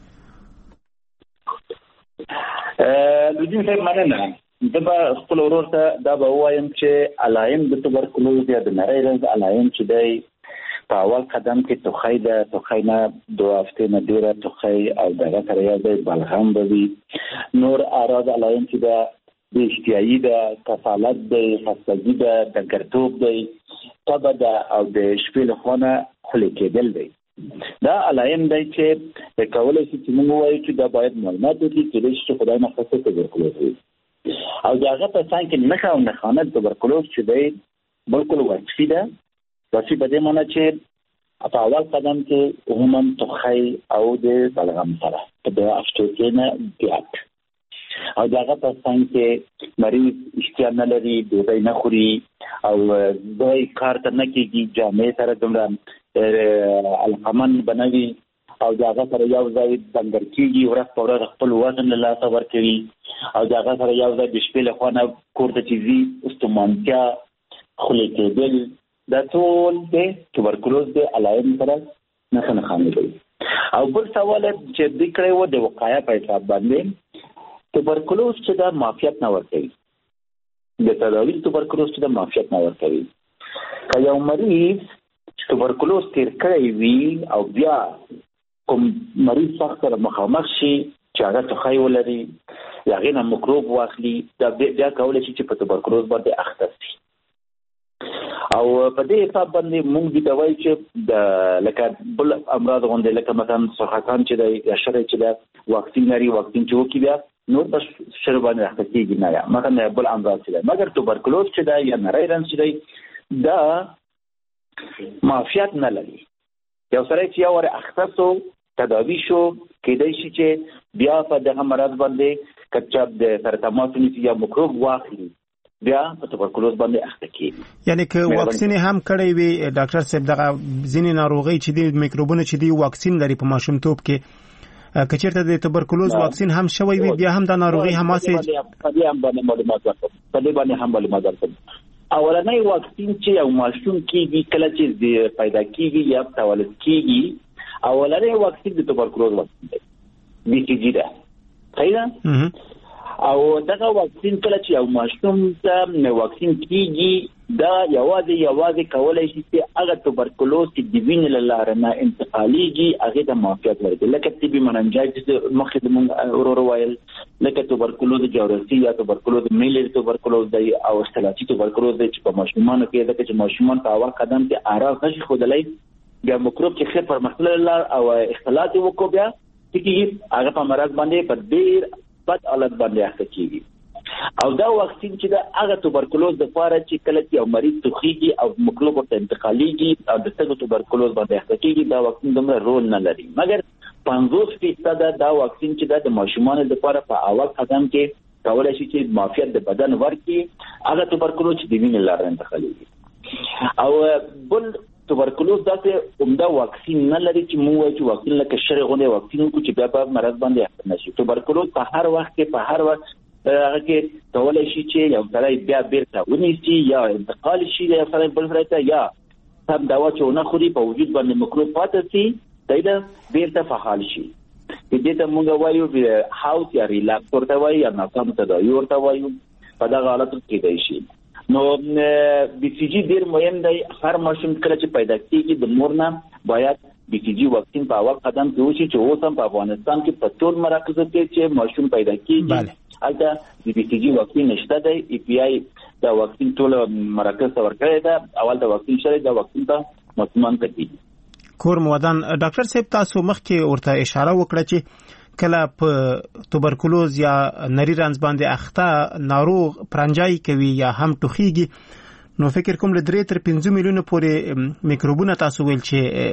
لودین صاحب مننه دبا خپل ورور ته دا به وایم چې علایم د توبرکلوز یا د نری رنځ علایم چې دی په اول قدم کې توخی نه 2 هفته نه ډیره توخی او دغه سره یو دی بلغم به وي نور اعراض علایم چې دا د اشتیایي ده کسالت دی خستګي ده دګرتوب دی تبه ده او د شپې لخوا نه خولې کېدل دی دا علایم دی چې کولای شي چې موږ ووایو چې دا باید معاینات وکړي کېدای شي چې خدای نخواسته توبرکلوز وي او د هغه په څنګ کې نښه او نښانه توبرکلوز چې دی بالکل وصفي ده وصفي په دې معنی چې په اول قدم کې عموما توخی او د بلغم سره په 2 هفتو کې نه زیات او دغه په څنګ کې مریض اشتها نه لري ډوډۍ نه خوري او دوی کار ته نه کېږي جامې سره دومره القمن بنوي او داغه سره یو ځای بنګر کیږي ورځ په ورځ خپل وزن له لاسه ورکوي او داغه سره یو ځای د شپې له خوا کور ته چیزي استومانتیا خولې کېدل دا ټول د توبرکلوز د علائم سره نه خامي دي. او بل سوال چې د کړي و د وقایع په حساب باندې توبرکلوز چې د معافیت نه ورکوي د تداوی توبرکلوز چې د معافیت نه ورکوي. که یو مریض توبرکلوز تیر کړی وي او بیا کوم مریض سخت سره مخامخ شي چې هغه ټوخی ولري یا هغې نه مکروب واخلي دا بیا کولی شي چې په توبرکلوز باندې اخته شي. او په دې حساب باندې موږ د وایو چې د لکه بل امراض غوندې لکه مثلا سرطان چې دی یا شری چې دی واکسین لري واکسین چې وکړي بیا نور به شر باندې اخته کېږي نه یا مثلا بل امراض چې دی مګر توبرکلوز چې دی یا نری رنځ چې دی دا معافیت نه لري. یو سړی چې یو وارې اخته شو تداوی شو کېدای شي چې بیا په دغه مرض باندې کچا د سره تماس ونیسي یا مکروب واخلي بیا په توبرکلوز باندې اخته کېږي. یعنی که واکسین هم کړی وي ډاکټر صاحب دغه ځینې ناروغۍ چې دي میکروبونه چې دي واکسین لري په ماشومتوب کې که چېرته د توبرکلوز واکسین هم شوی وي بیا هم د ناروغۍ هماسې په دې هم باندې معلومات ورکړم. اولنۍ واکسین چې یو ماشوم کېږي کله چې پیدا کېږي یا تولد کېږي اولنۍ واکسین د توبرکلوز واکسین دی BCG ده صحیح ده. او دغه واکسین کله چې یو ماشوم ته واکسین کېږي دا یوازې کولی شي چې هغه توبرکلوز چې د وینې له لارې نه انتقالېږي هغې ته معافیت ورکړي لکه TB مننجایټس مخکې د موږ ورور ویل لکه توبرکلوز جاورسي یا توبرکلوز میلر توبرکلوز دی او اختلافي توبرکلوز دی چې په ماشومانو کې ځکه چې ماشومان په اول قدم کې آراز نشي ښودلی بیا مکروب چې ښه پرمختللی لار او اختلاط یې وکړو بیا کېږي هغه په مرض باندې په ډېر بد حالت باندې اخته کېږي. او دا واکسین چې د هغه توبرکلوز دپاره چې کله چې یو مریض توخیږي او مکروب ورته انتقالېږي او د سږو توبرکلوز باندې اخته کېږي دا واکسین دومره رول نه لري مګر 50% دا واکسین چې د ماشومانو دپاره په اول قدم کې کولی شي چې معافیت د بدن ورکړي هغه توبرکلوز چې د وینې لاره انتقالېږي. او بل توبرکلوز داسې عمده واکسین نه لري چې موږ وایو چې واکسین لکه شری غوندې واکسین وکړو چې بیا په مرض باندې اخته نه شي. توبرکلوز په هر وخت کې په هر وخت هغه کې کولی شي چې یو سړی بیا بیرته ونیسي یا انتقال شي یو سړی بل سړی ته یا سم دوا چې ونه خوري په وجود باندې مکروب پاتې شي دی ده بیرته فعال شي. دې ته موږ وایو هاوس یا ریلاکس ورته وایو یا ناسم تداوي ورته وایو په دغه حالت کې کېدای شي. نو BCG ډیر مهم دی. هر ماشوم کله چې پیدا کېږي د مور نه باید BCG واکسین په اول قدم کې وشي چې اوس هم په افغانستان کې په ټول مراکزو کې چې ماشوم پیدا کېږي هلته د BCG واکسین نشته دی. EPI دا واکسین ټول مراکز ته ورکړی ده اول د واکسین شوی دا واکسین ته ماشومان ته کېږي. کور مودان ډاکټر صاحب تاسو مخکې ورته اشاره وکړه چې کله په توبرکلوز یا نری رنځ باندې اخته ناروغ پرنجای کوي یا هم ټوخیږي نو فکر کوم له 3 تر 5 میلیونه پورې میکروبونه تاسو ویل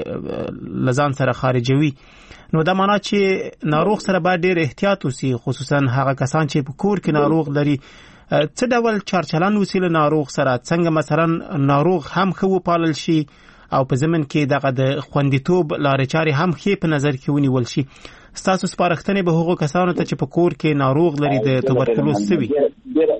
چې لزان سره خارجوي نو دا معنی چې ناروغ سره باید ډېر احتیاط وسی خصوصا هغه کسان چې په کور کې ناروغ لري څه ډول چارچلن وسیله ناروغ سره څنګه مثلا ناروغ هم خو پالل شي او په زمن کې دغه د خوندیتوب لارې چارې هم خې په نظر کې ونیول شي. ستاسو سپارښتنې به هغو کسانو ته چې په کور کې ناروغ لري د توبرکلوز څه وي؟ ډېره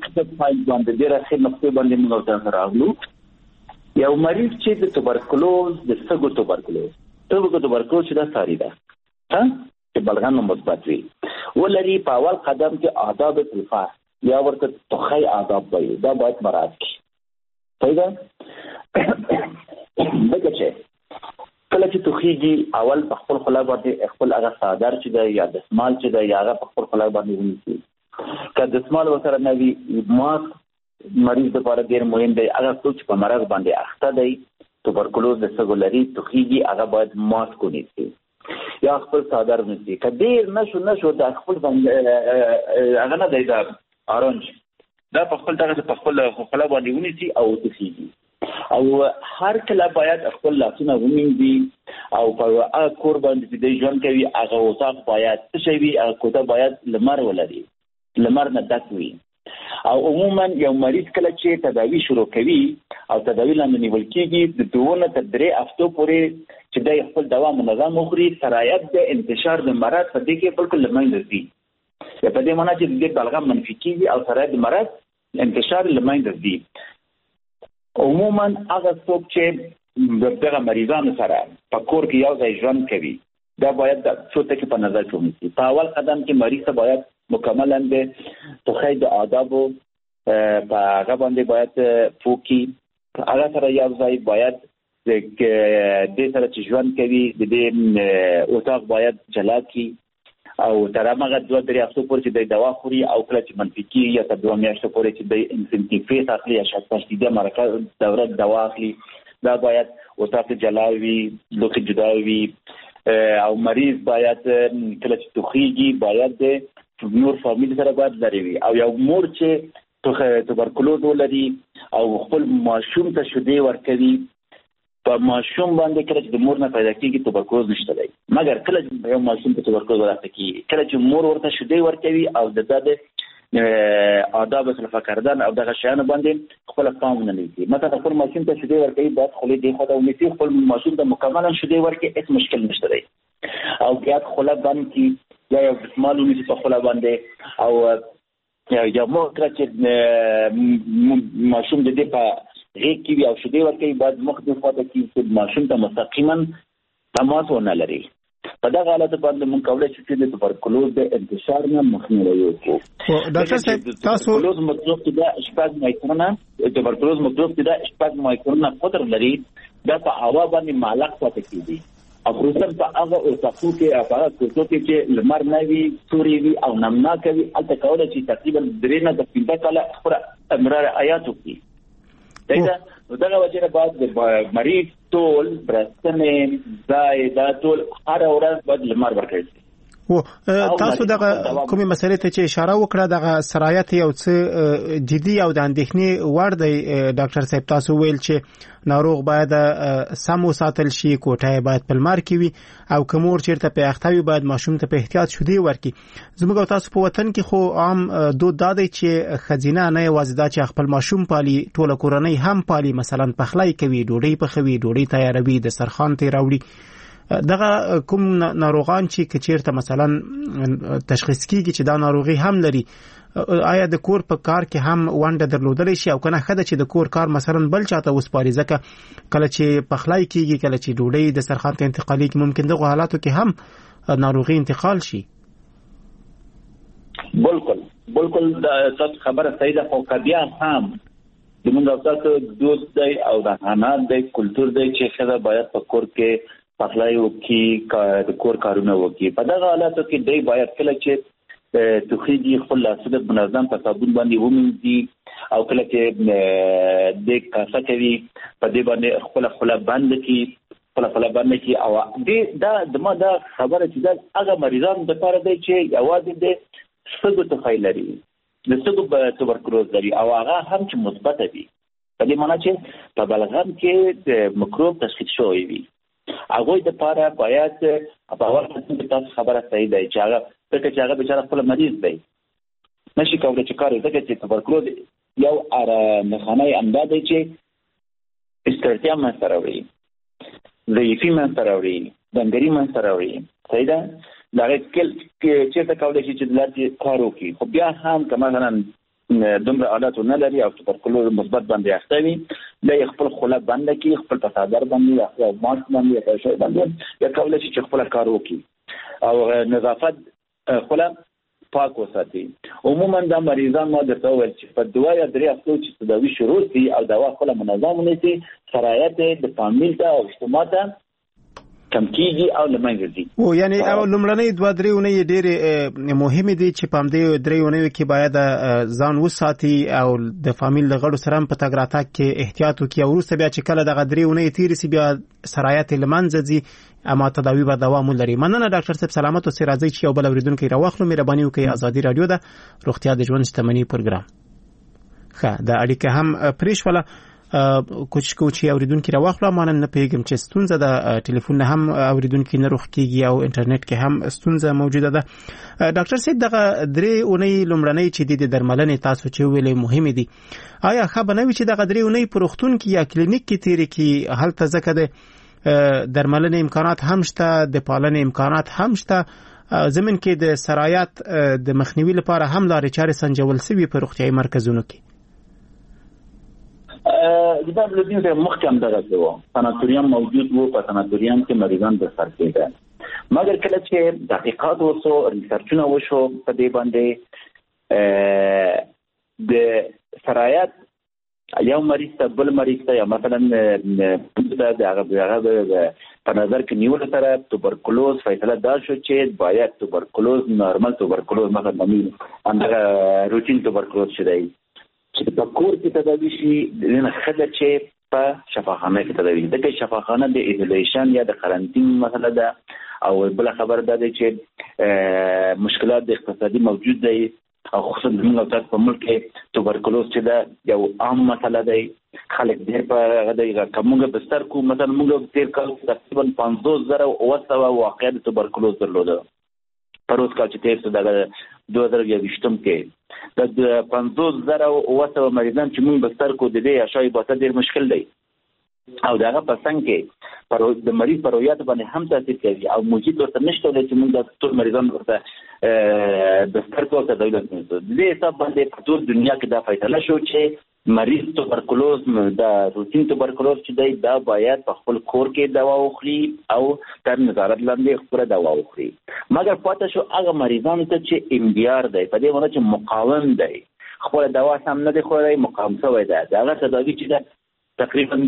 ښه نقطې باندې موږ ورته راغلو. یو مریض چې د توبرکلوز د سږو توبرکلوز چې دا ساري ده چې بلغم مثبت وي ولري په اول قدم کې آداب الفاظ یا ورته ټوخی آداب وایي دا باید مراعات کړي. صحیح ده ځکه چې کله چې توخیږي اول په خپل خوله باندې خپل هغه څادر چې دی یا دسمال چې دی یا هغه په خپل خوله باندې ونیسي. که دسمال ورسره نه وي ماسک مریض لپاره ډېر مهم دی. هغه څوک چې په مرض باندې اخته دی توبرکلوز د سږو لري توخیږي هغه باید ماسک ونیسي یا خپل څادر ونیسي. که ډېر نشو د خپل هغه نه دی دا اورنج دا په خپل خوله باندې ونیسي او توخیږي. او هر کله باید خپل لاسونه ومینځي او په هغه کور باندې چې دی ژوند کوي هغه اتاق باید څه شی وي هغه کوټه باید لمر ولري لمر نه ډک وي او عموما یو مریض کله چې تداوی شروع کوي او تداوی لاندې نیول کېږي د 2 تر 3 هفتو پورې چې د خپل دوا منظم وخوري سرایت د انتشار د مرض په دې کې بالکل لمنځه ځي. په دې معنی چې د بلغم منفي کېږي او سرایت د مرض انتشار لمنځه ځي. عموما هغه څوک چې دغه مریضانو سره په کور کې یو ځای ژوند کوي دا باید د څو ټکي په نظر کې ونیسي. په اول قدم کې مریض ته باید مکملا د توخی د آدابو په هغه باندې باید پوکي هغه سره یو ځای باید د دې سره چې ژوند کوي د دې اتاق باید جلا کی او تر هغه 2-3 هفتو پورې چې د دوا خوري او کله چې منفي کیږي یا تر 2 میاشتو پورې چې د انسنټیفیس اخلي یا شخصي مرکز دوره دوا اخلي دا باید اتاق جلا وي لوخي جدا وي او مریض باید کله چې توخیږي باید د نور فامیل سره باید لري وي او یو مور چې توبرکلوز ولري او خپل ماشوم ته شیدې ورکوي په ماشوم باندې کله چې د مور نه پیدا کیږي توبرکلوز نشته دی مګر کله چې یو ماشوم ته توبرکلوز ورته کیږي کله چې مور ورته شیدې ورکوي او د آداب صرف کردن او دغه شیانو باندې خپل پام نه لګي مثلا خپل ماشوم ته شیدې ورکوي باید خولې دی خو دا ونیسي خپل ماشوم ته مکملا شیدې ورکوي هیڅ مشکل نشته دی او بیا خپل باندې یا یو دسمال ونیسي په خپل باندې او یا مور کله چې ماشوم د دې په غیږ کې او شیدې ورکوي باید مخکې خواته کې ماشوم ته مستقیما تماس ونه لري. په دغه حالت باندې موږ کولای شو چې د توبرکلوز د انتشار نه مخنیوي وکړو. ډاکټر صاحب تاسو توبرکلوز مطلب چې دا شپږ مایکرونه توبرکلوز مطلب چې دا شپږ مایکرونه قطر لري دا په هوا باندې معلق پاتې کیږي او خصوصا په هغه ارتفاع کې هغه کوڅو کې چې لمر نه وي سوري وي او نمناک وي البته کولای شي تقریبا 3 نه د 15 کاله خبره امرار آیات وکړي. دغه وجه بعد د مریض ټول برستنې ځای دا ټول هر ورځ باید لمر ورکړي. تاسو دغه کومې مسلې ته چې اشاره وکړه دغه سرایت یو څه جدي او د اندېښنې وړ دی ډاکټر صاحب تاسو ویل چې ناروغ باید سم وساتل شي کوټه باید په لمر کې وي او کومور چیرته په اختاوي باید ماشوم ته په احتیاط شودي ورکي. زموږ او تاسو په وطن کې خو عام دود دا دی چې خزینه نه یوازې دا چې خپل ماشوم پالي ټوله کورنۍ هم پالي مثلا پخلی کوي ډوډۍ پخوي ډوډۍ تیاروي د سرخان ته راوړي دغه کوم ناروغان چې چیرته مثلا تشخیص کیږي چې دا ناروغي هم لري آیا د کور په کار کې هم ونده درلودل شي او کنه خدای چې د کور کار مثلا بل چاته وسپاري ځکه کله چې پخلای کیږي کله چې ډوډۍ د سرخان ته انتقالي کی ممکن دغه حالاتو کې هم ناروغي انتقال شي. بالکل دا خبره صحیح ده خو کبیا هم د موږ تاسو دوست دی او د حنان دی کلچر دی چې خدای باید په کور کې پخلای وکړي د کور کارونه وکړي په دغه حالاتو کې دی باید کله چې توخیږي خپل لاسونه منظم په صابون باندې ومینځي او کله چې د کاسه کوي په دې باندې خپل بند کی او دا دمه دا خبره چې دا هغه مریضان د لپاره دی چې یوازې د سګو توخی لري د سګو توبرکلوز لري او هغه هم چې مثبت وي په دې معنی چې په بلغم کې د میکروب تشخیص شوی وي هغه د لپاره باید په اول کې تاسو خبره صحیح دی چې هغه څنګه بچاره خپل مریض دی نشي کولای چې کار وکړي چې توبرکلوز یو مخانه انداز دی چې استرتیا من سره وي ضعیفی من سره وي دنګری من سره وي صحیح ده دا چې څه کولای شي چې دلته کار وکړي خو بیا هم کما مثلا دومره عادت نه لري او توبرکلوز مثبت باندې اخته وي د خپل خلا بند کی خپل تصادر باندې او ماسک باندې په شی باندې یا کولای شي چې خپل کار وکړي او نظافت خلا پاک وساتي. عموما دا مریضان ما درته ویل چې په 2 یا 3 هفتو چې تداوی شروع شي او دوا خلا منظم ونیسي سرایت د فامیل ته او اجتماع ته کم کیږي او لمنځه ځي. او یعنی او لمړنۍ 2-3 ونې ډېرې مهمه دي چې په دې 3 ونې کې باید ځان وساتي او د فامیل د غړو سره په تګ راتګ کې احتیاط وکړي او وروسته بیا چې کله دغه 3 ونې تیر سي بیا سرایت لمنځه ځي اما تداوی به دوام لري. مننه ډاکټر صاحب سلامت او سرازي چې یو بل اوریدونکو راوخلو مهرباني وکړئ ازادي رادیو ده روغتیا د ژوند شتمنۍ پروګرام ښه د اړیکه هم پریښوله کوچ اوریدونکو راوخلا مانن نه پیغام چې ستونزه د ټلیفون هم اوریدونکو نه روخ کیږي او انټرنیټ کې هم ستونزه موجوده ده. ډاکټر صاحب دغه درې اونۍ لومړنۍ چې د درملنې تاسو چې ویلې مهمه دي، آیا خبرنوي چې دغه درې اونۍ په روغتون کې یا کلینیک کې تیرې کې هلته ځکه د درملنې امکانات هم شته، د پالنې امکانات هم شته، زمين کې د سرایت د مخنیوي لپاره هم لارې چارې سنجول شوی په روغتیايي مرکزونو کې؟ دا بلدین ته محکم دغه و ساناتوریوم موجود وو، په ساناتوریوم کې مریضان به سر کېدل، مګر کله چې تحقیقات وشو، ریسرچونه وشو په دې باندې د سرایت یو مریض ته بل مریض ته یا مثلا د هغه په نظر کې نیول سره توبرکلوز فیصله دا شو چې باید توبرکلوز نارمل توبرکلوز مثلا اندغه روتین توبرکلوز شي چې په کور کې تداوی شي، نه خدای چې په شفاخانه کې تداوی شي. دغه شفاخانه د ایزولیشن یا د قرنطین مسله ده، او بل خبر ده چې مشکلات د اقتصادي موجود دي، او خصوصا موږ په ملک کې توبرکلوز چې ده یو عام مسله ده. خلک ډېر په هغه کومه بستر کو مثلا موږ تیر کال تقریبا 50,000 واقعات د توبرکلوز درلوده. پروس کال چې تیر څه د 2020 کې د 50,000 مریضان چې موږ بستر کو د دې اشای باسه ډېر مشکل دی، او داغه په څنګه کې د مریض پر رویات باندې هم تاثیر کوي، او موجود ورته نشته چې موږ د ټول مریضان ورته بستر کو ته دولت نه د دې حساب باندې په ټول دنیا کې دا فیصله شو چې مریض توبرکلوز د روتین توبرکلوز چې دی دا باید په خپل کور کې دوا وخوري او تر نظارت لاندې خپل دوا وخوري. مګر پاتې شو هغه مریضانو ته چې امبیار دی، په دې معنی چې مقاوم دی، خپل دوا سم نه دی خوړی، مقاوم شوی دی، دا هغه تداوی چې ده تقریبا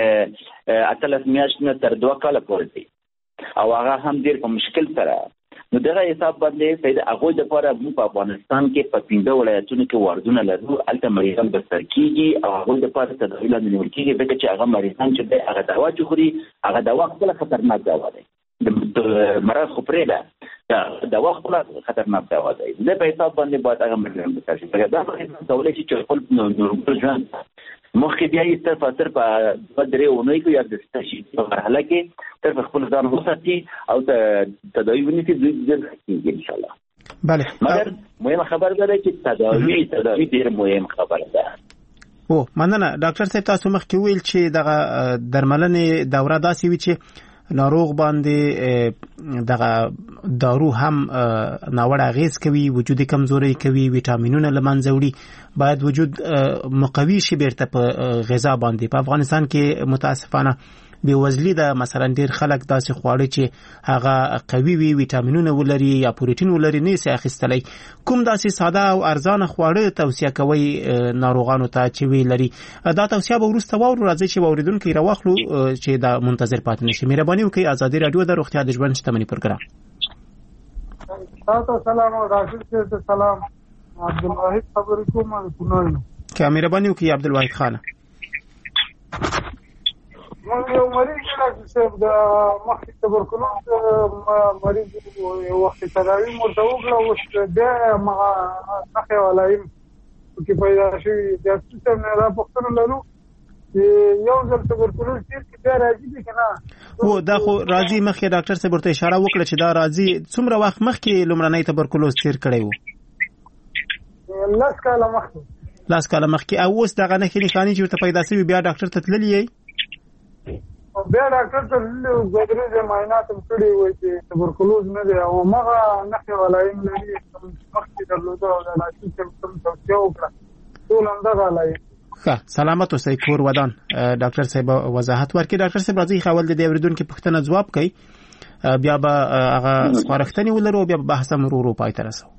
د 18 میاشتې نه تر 2 کاله پورې دی، او هغه هم ډېر په مشکل سره. نو دغه حساب باندې پیدا هغه د لپاره موږ په افغانستان کې په 15 ولایتونو کې واردونه لرو، الته مریضان بستر کیږي او هغه د لپاره تداوی لاندې نیول کیږي، ځکه چې هغه مریضان چې هغه دوا چې خوري هغه دوا خپل خطرناک دوا دی، د مرض خو پرې ده، دوا خپل خطرناک دوا دی. د په حساب باندې باید هغه مریضان بستر شي. دا ډول چې خپل نورمال ژوند مخکې بیا یې صرف په 2-3 اونۍ کې یا د ستشي په مرحله کې تر خپل ځان وساتي او تداوی ونیسي ډېر کېږي ان شاء الله. بله، مګر مهمه خبر ده چې تداوی ډېر مهم خبره ده. او مننه ډاکټر صاحب، تاسو مخکې ویل چې دغه درملنې دوره داسې وي چې ناروغ باندې دغه دارو هم ناوړه اغیز کوي، وجود کمزوري کوي، ویټامینونه لمنځه وړي، باید وجود مقوي شي بیرته په غذا باندې. په افغانستان کې متاسفانه بېوزلي ده، مثلا ډیر خلک داسې خواړه چې هغه قوي وي، ویټامینونه ولري یا پروتین ولري نه سي اخیستلی. کوم داسې ساده او ارزانه خواړه توصیه کوي ناروغانو ته چې وی لري؟ دا توصیه به وروسته واورو، راځي چې اوریدونکو راوخلو چې دا منتظر پاتې نشي. مهرباني وکړئ. ازادي رادیو د روغتیا د ژوند شتمنۍ پروګرام. تاسو سلام او ډاکټر صاحب سلام. عبدالواحد خبرې کوم د کونړ. که مهرباني وکړئ عبدالواحد خان. یو مریض صاحب د مخکې تبرکلوز مریض وخت تداوی مرته وکړه، اوس بیا نښې ولایم کې پیدا شوي. د سیستم نه را پوښتنه لرو چې یو ځل تبرکلوز تیر کې بیا راځي دي که نه؟ دا خو راځي. مخکې ډاکټر صاحب ورته اشاره وکړه چې دا راځي. څومره وخت مخکې لومړنی تبرکلوز تیر کړی و؟ 10 کاله مخکې. 10 کاله مخکې. او اوس دغه نښې نښانې چې ورته پیدا شوي بیا ډاکټر ته تللی یې؟ بیا ډاکټر ته دوه درې معاینات هم کړي وو چې تبرکلوز نه دی، او هغه نښې ولایم لري مخکې درلوده، او د علاجي سیمپټم توصیه وکړه، ټول همدغه علایم. ښه، سلامت اوسئ. کور ودان ډاکټر صاحب وضاحت ورکړي. ډاکټر صاحب راځي خاول د اوریدونکو پوښتنه ځواب کوي، بیا به هغه سپارښتنې ولرو، بیا به بحث هم ورو پای ته رسو.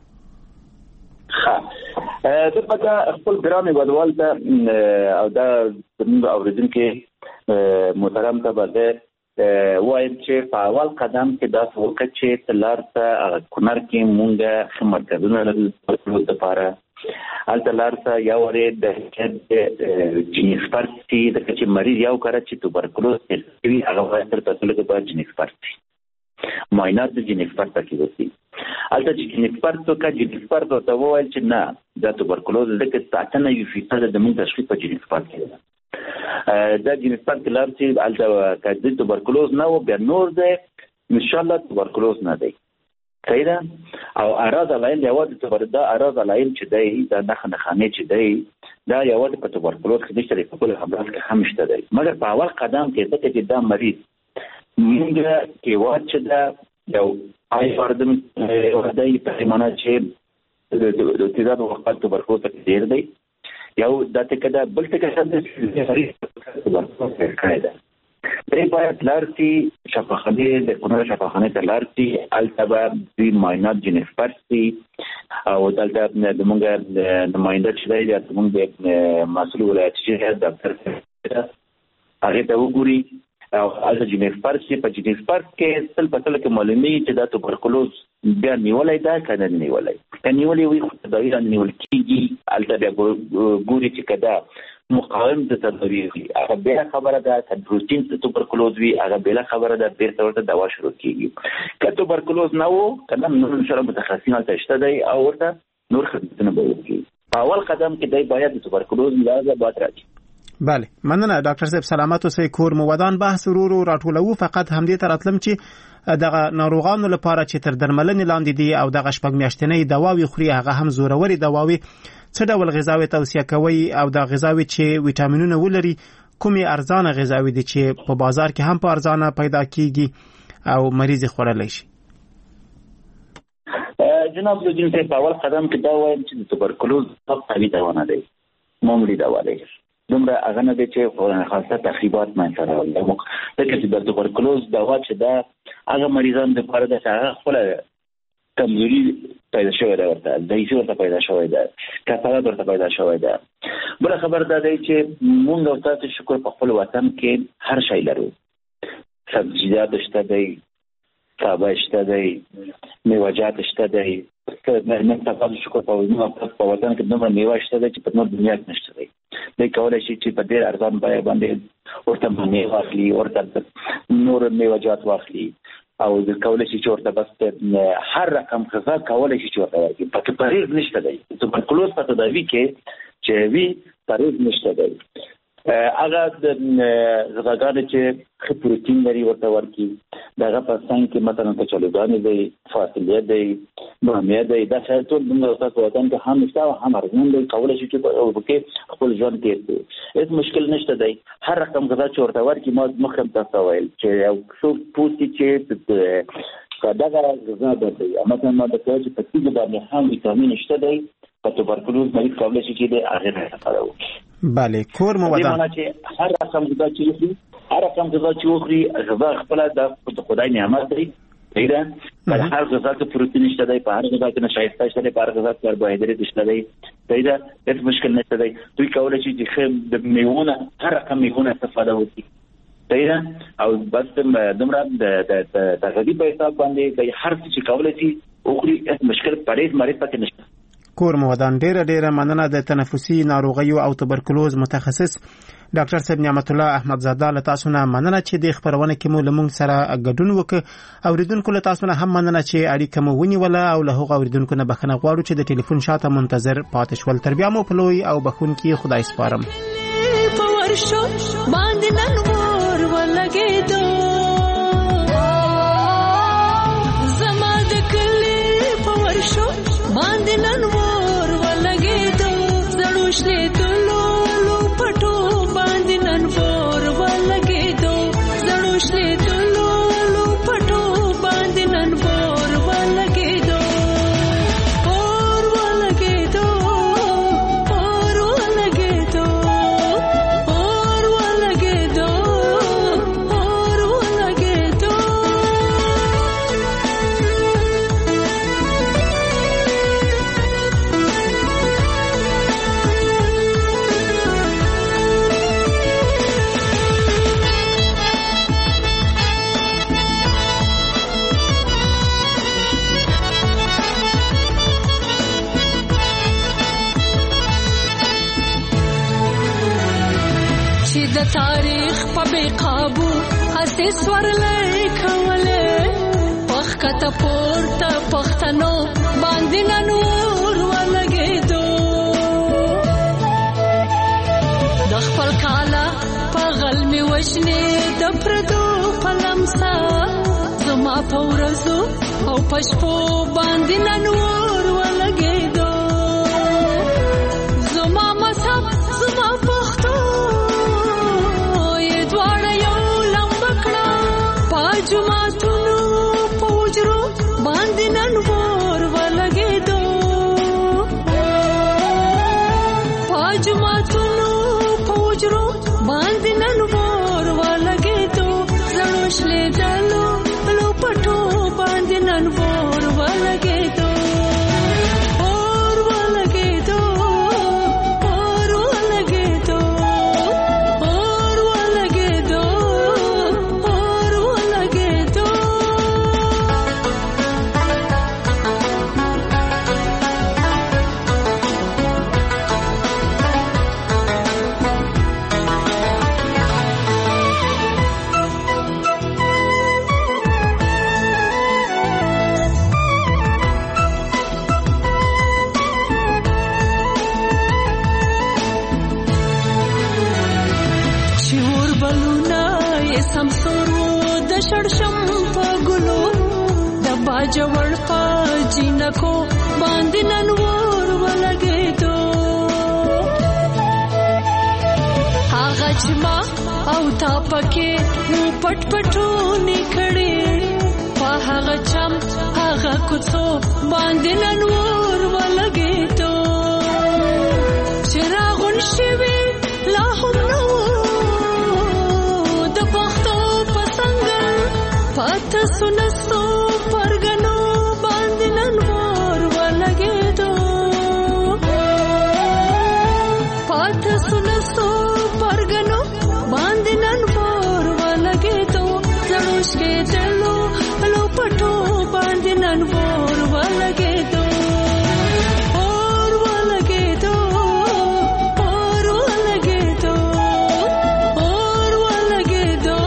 د پکا خپل ګرام ودوال ته او دا زموږ اوریدونکو محترم ته به وایم چې په اول قدم کې دا وکړه چې تلار ته کونړ کې مونږه مرکزونه لرو د لپاره الته لار ته یو ورې د جینیکسپرټي د چې مریض یو کړه چې توبرکلوز کوي هغه وایي تر تاسو له په جینیکسپرټي معاینات د جینیکسپرټ کې وسی الته چې جینیکسپرټ ته وایي چې نه دا توبرکلوز د کې 97% د موږ تشخیص په جینیکسپرټ کې دا جنسپارک لار چې الته کډ توبرکلوز نه و بیا نور دی ان شاء الله توبرکلوز نه دی صحیح ده. او اراز علایل یوازې توبردا اراز علایل چې دی دا نخنه چې دی دا یوازې په توبرکلوز کې نشته په کل حملات کې هم شته دی مګر په اول قدم کې ځکه چې دا مریض موږ کې واچ دا یو آی فردم ورته په پیمانه چې د تعداد وخت توبرکلوز کې ډیر دی یو د تکدا بل تکدا د توبرکلوز کړی دی دې باید لارتي شفاخانه د کونړ شفاخانه ته لارتي التبا د ماینات جنسپارسي او دلته د مونږه نماینده چې دی د مونږ مسؤل ولایت چې ډاکټر هغه ته وګوري او الته جنسپارسي په جنسپارس کې تل په تل کې معلومي چې د توبرکلوز بیا نیولای دا کنه نیولای کنيولي وي خدای را نیول کیږي الته بیا ګوري چې کدا مقاوم د تدریجي هغه بیا خبره ده چې پروتین د توبرکلوز وی هغه بیا خبره ده بیرته ورته دوا شروع کیږي که توبرکلوز نه وو کله نور سره متخصصین ته شته دی او ورته نور خدمتونه به وکړي اول قدم کې دی باید د توبرکلوز علاج باید راځي. بله مننه ډاکټر صاحب سلامت اوسئ. کور مو ودان بحث ورو راټولو فقط همدې تر اتلم چې دغه ناروغانو لپاره چې تر درملنې لاندې دي او دغه شپږ میاشتنۍ دواوي خوري هغه هم زوروري دواوي څه ډول غذاوي توصیه کوي او د غذاوي چې ویټامینونه ولري کومي ارزانه غذاوي دي چې په بازار کې هم په ارزانه پیدا کیږي او مریض خورلای شي؟ جناب لوجین ته په اول قدم کې دا وایم چې توبرکلوز قوي دوا نه دی معمولی دوا دی دومره هغه نه دی چې خاصه تخریبات نه سره لکه چې د توبرکلوز دوا چې دا هغه مریضان د لپاره د هغه خپل کمزوري پیدا شوی ده ورته دایسي ورته پیدا شوی ده کثرت ورته پیدا شوی ده. بل خبر دا دی چې مونږ او تاسو شکر په خپل وطن کې هر شی لرو سبزیجات شته دی سابه شته دی میوه‌جات شته دی نن تاسو شکر په وطن کې دومره میوه شته دی چې په نور دنیا کې نشته دی. د کولای شي چې په ډېر ارزان بیه باندې ورته میوه واخلي ورته نور میوه‌جات واخلي او د کولای شي چې ورته بس هر رقم غذا کولای شي چې ورته ورکړي پکې پرهیز نشته دی. توبرکلوز په تداوی کې چې وی پرهیز نشته دی هغه د غذاګانې چې ښه پروتین لري ورته ورکړي دغه په څنګ کې مثلا کچالوګانې دی فاصلیه دی بامیه دی دا ټول موږ تاسو وطن کې هم شته او هم ارزان دی کولای شي چې وکړي خپل ژوند کې هیڅ مشکل نشته دی هر رقم غذا چې ورته ورکړي ما مخکې تاسو ویل چې یو څو پوسټ چې دغه غذا دی مثلا ما د کاج په تیږه باندې هم ویټامین شته دی په توبرکلوز مریض کولای شي چې د هغه نه خبرو. بله کور مو ودان چې هر رقم غذا چې وخوري غذا خپل د خدای نعمت دی پیدا پر هر غذا کې پروتین شته دی په هر غذا کې نشایسته شته دی په هر غذا کې کاربوهایډریټ شته دی پیدا هیڅ مشکل نشته دی دوی کولای شي چې د میوونه هر رقم میوونه استفاده وکړي پیدا او بس دمره د تغذیه په حساب باندې د هر څه چې کولای شي وخوري هیڅ مشکل پرېز مریض پکې نشته. کور مو ودان ډیره مننه د تنفسي ناروغیو او توبرکلوز متخصص ډاکټر صاحب نعمت الله احمد زاده له تاسو نه مننه چې د خبرونه کې مو لمونږ سره ګډون وکړ اوریدونکو له تاسو نه هم مننه چې اړیکه مو ونیوله او له هغه اوریدونکو نه بخښنه غواړو چې د ټلیفون شاته منتظر پاتې شول. تر بیا مو په لوی او بخښونکي خدای سپارم. د تاریخ په بے قابو هسې سورلې کولې پخ کته پورته پښتنو باندې نور ولګېدو د خپل کاله زما پورزو او پشپو باندې ننور ولګېدو زما مذهب زما پښتو یې دواړه یو لمبکړه پاجماتونو پوجرو باندې ننور ولګېدو پاجماتونو پوجرو باندې ننور ولګېدو زړوشلې دلو لو پټو باندې ننور ولګېدو اور ولګېدو اور ولګېدو اور ولګېدو اور ولګېدو سمسورو د شړشم په ګلو د باجوړ په جنکو باندې ننور ولګېدو هغه جما او تا پکې پټ پټو نکړې په هغه چم هغه کوڅو باندې ننور ولګېدو چراغون شوي لا هم نو پاته سنستو پرګنو باندې ننور ولګېدو پاته سنستو پرګنو باندې ننور ولګېدو زړوشکې دلو لو پټو باندې ننور ولګېدو اور ولګېدو اور ولګېدو اور ولګېدو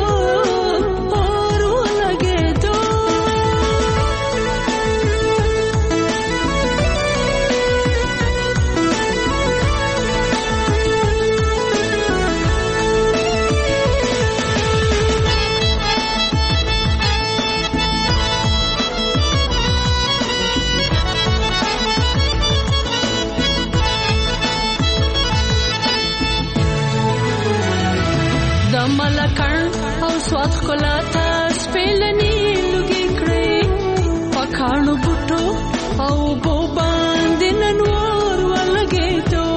ملکن او سوات خلاتا سپیلنی لگی کری پکانو بوٹو او بو باندې ننور ولګېدو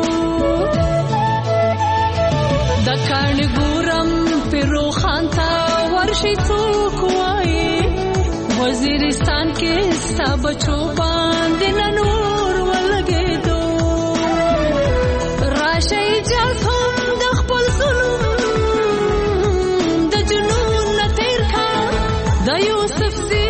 د کاڼي ګورم پیرو خان ته ورشي څوک وایي وزیرستان کې ستا بچو باندې ننور ولګېدو راشه اجازه د خپل ظلم د یوسف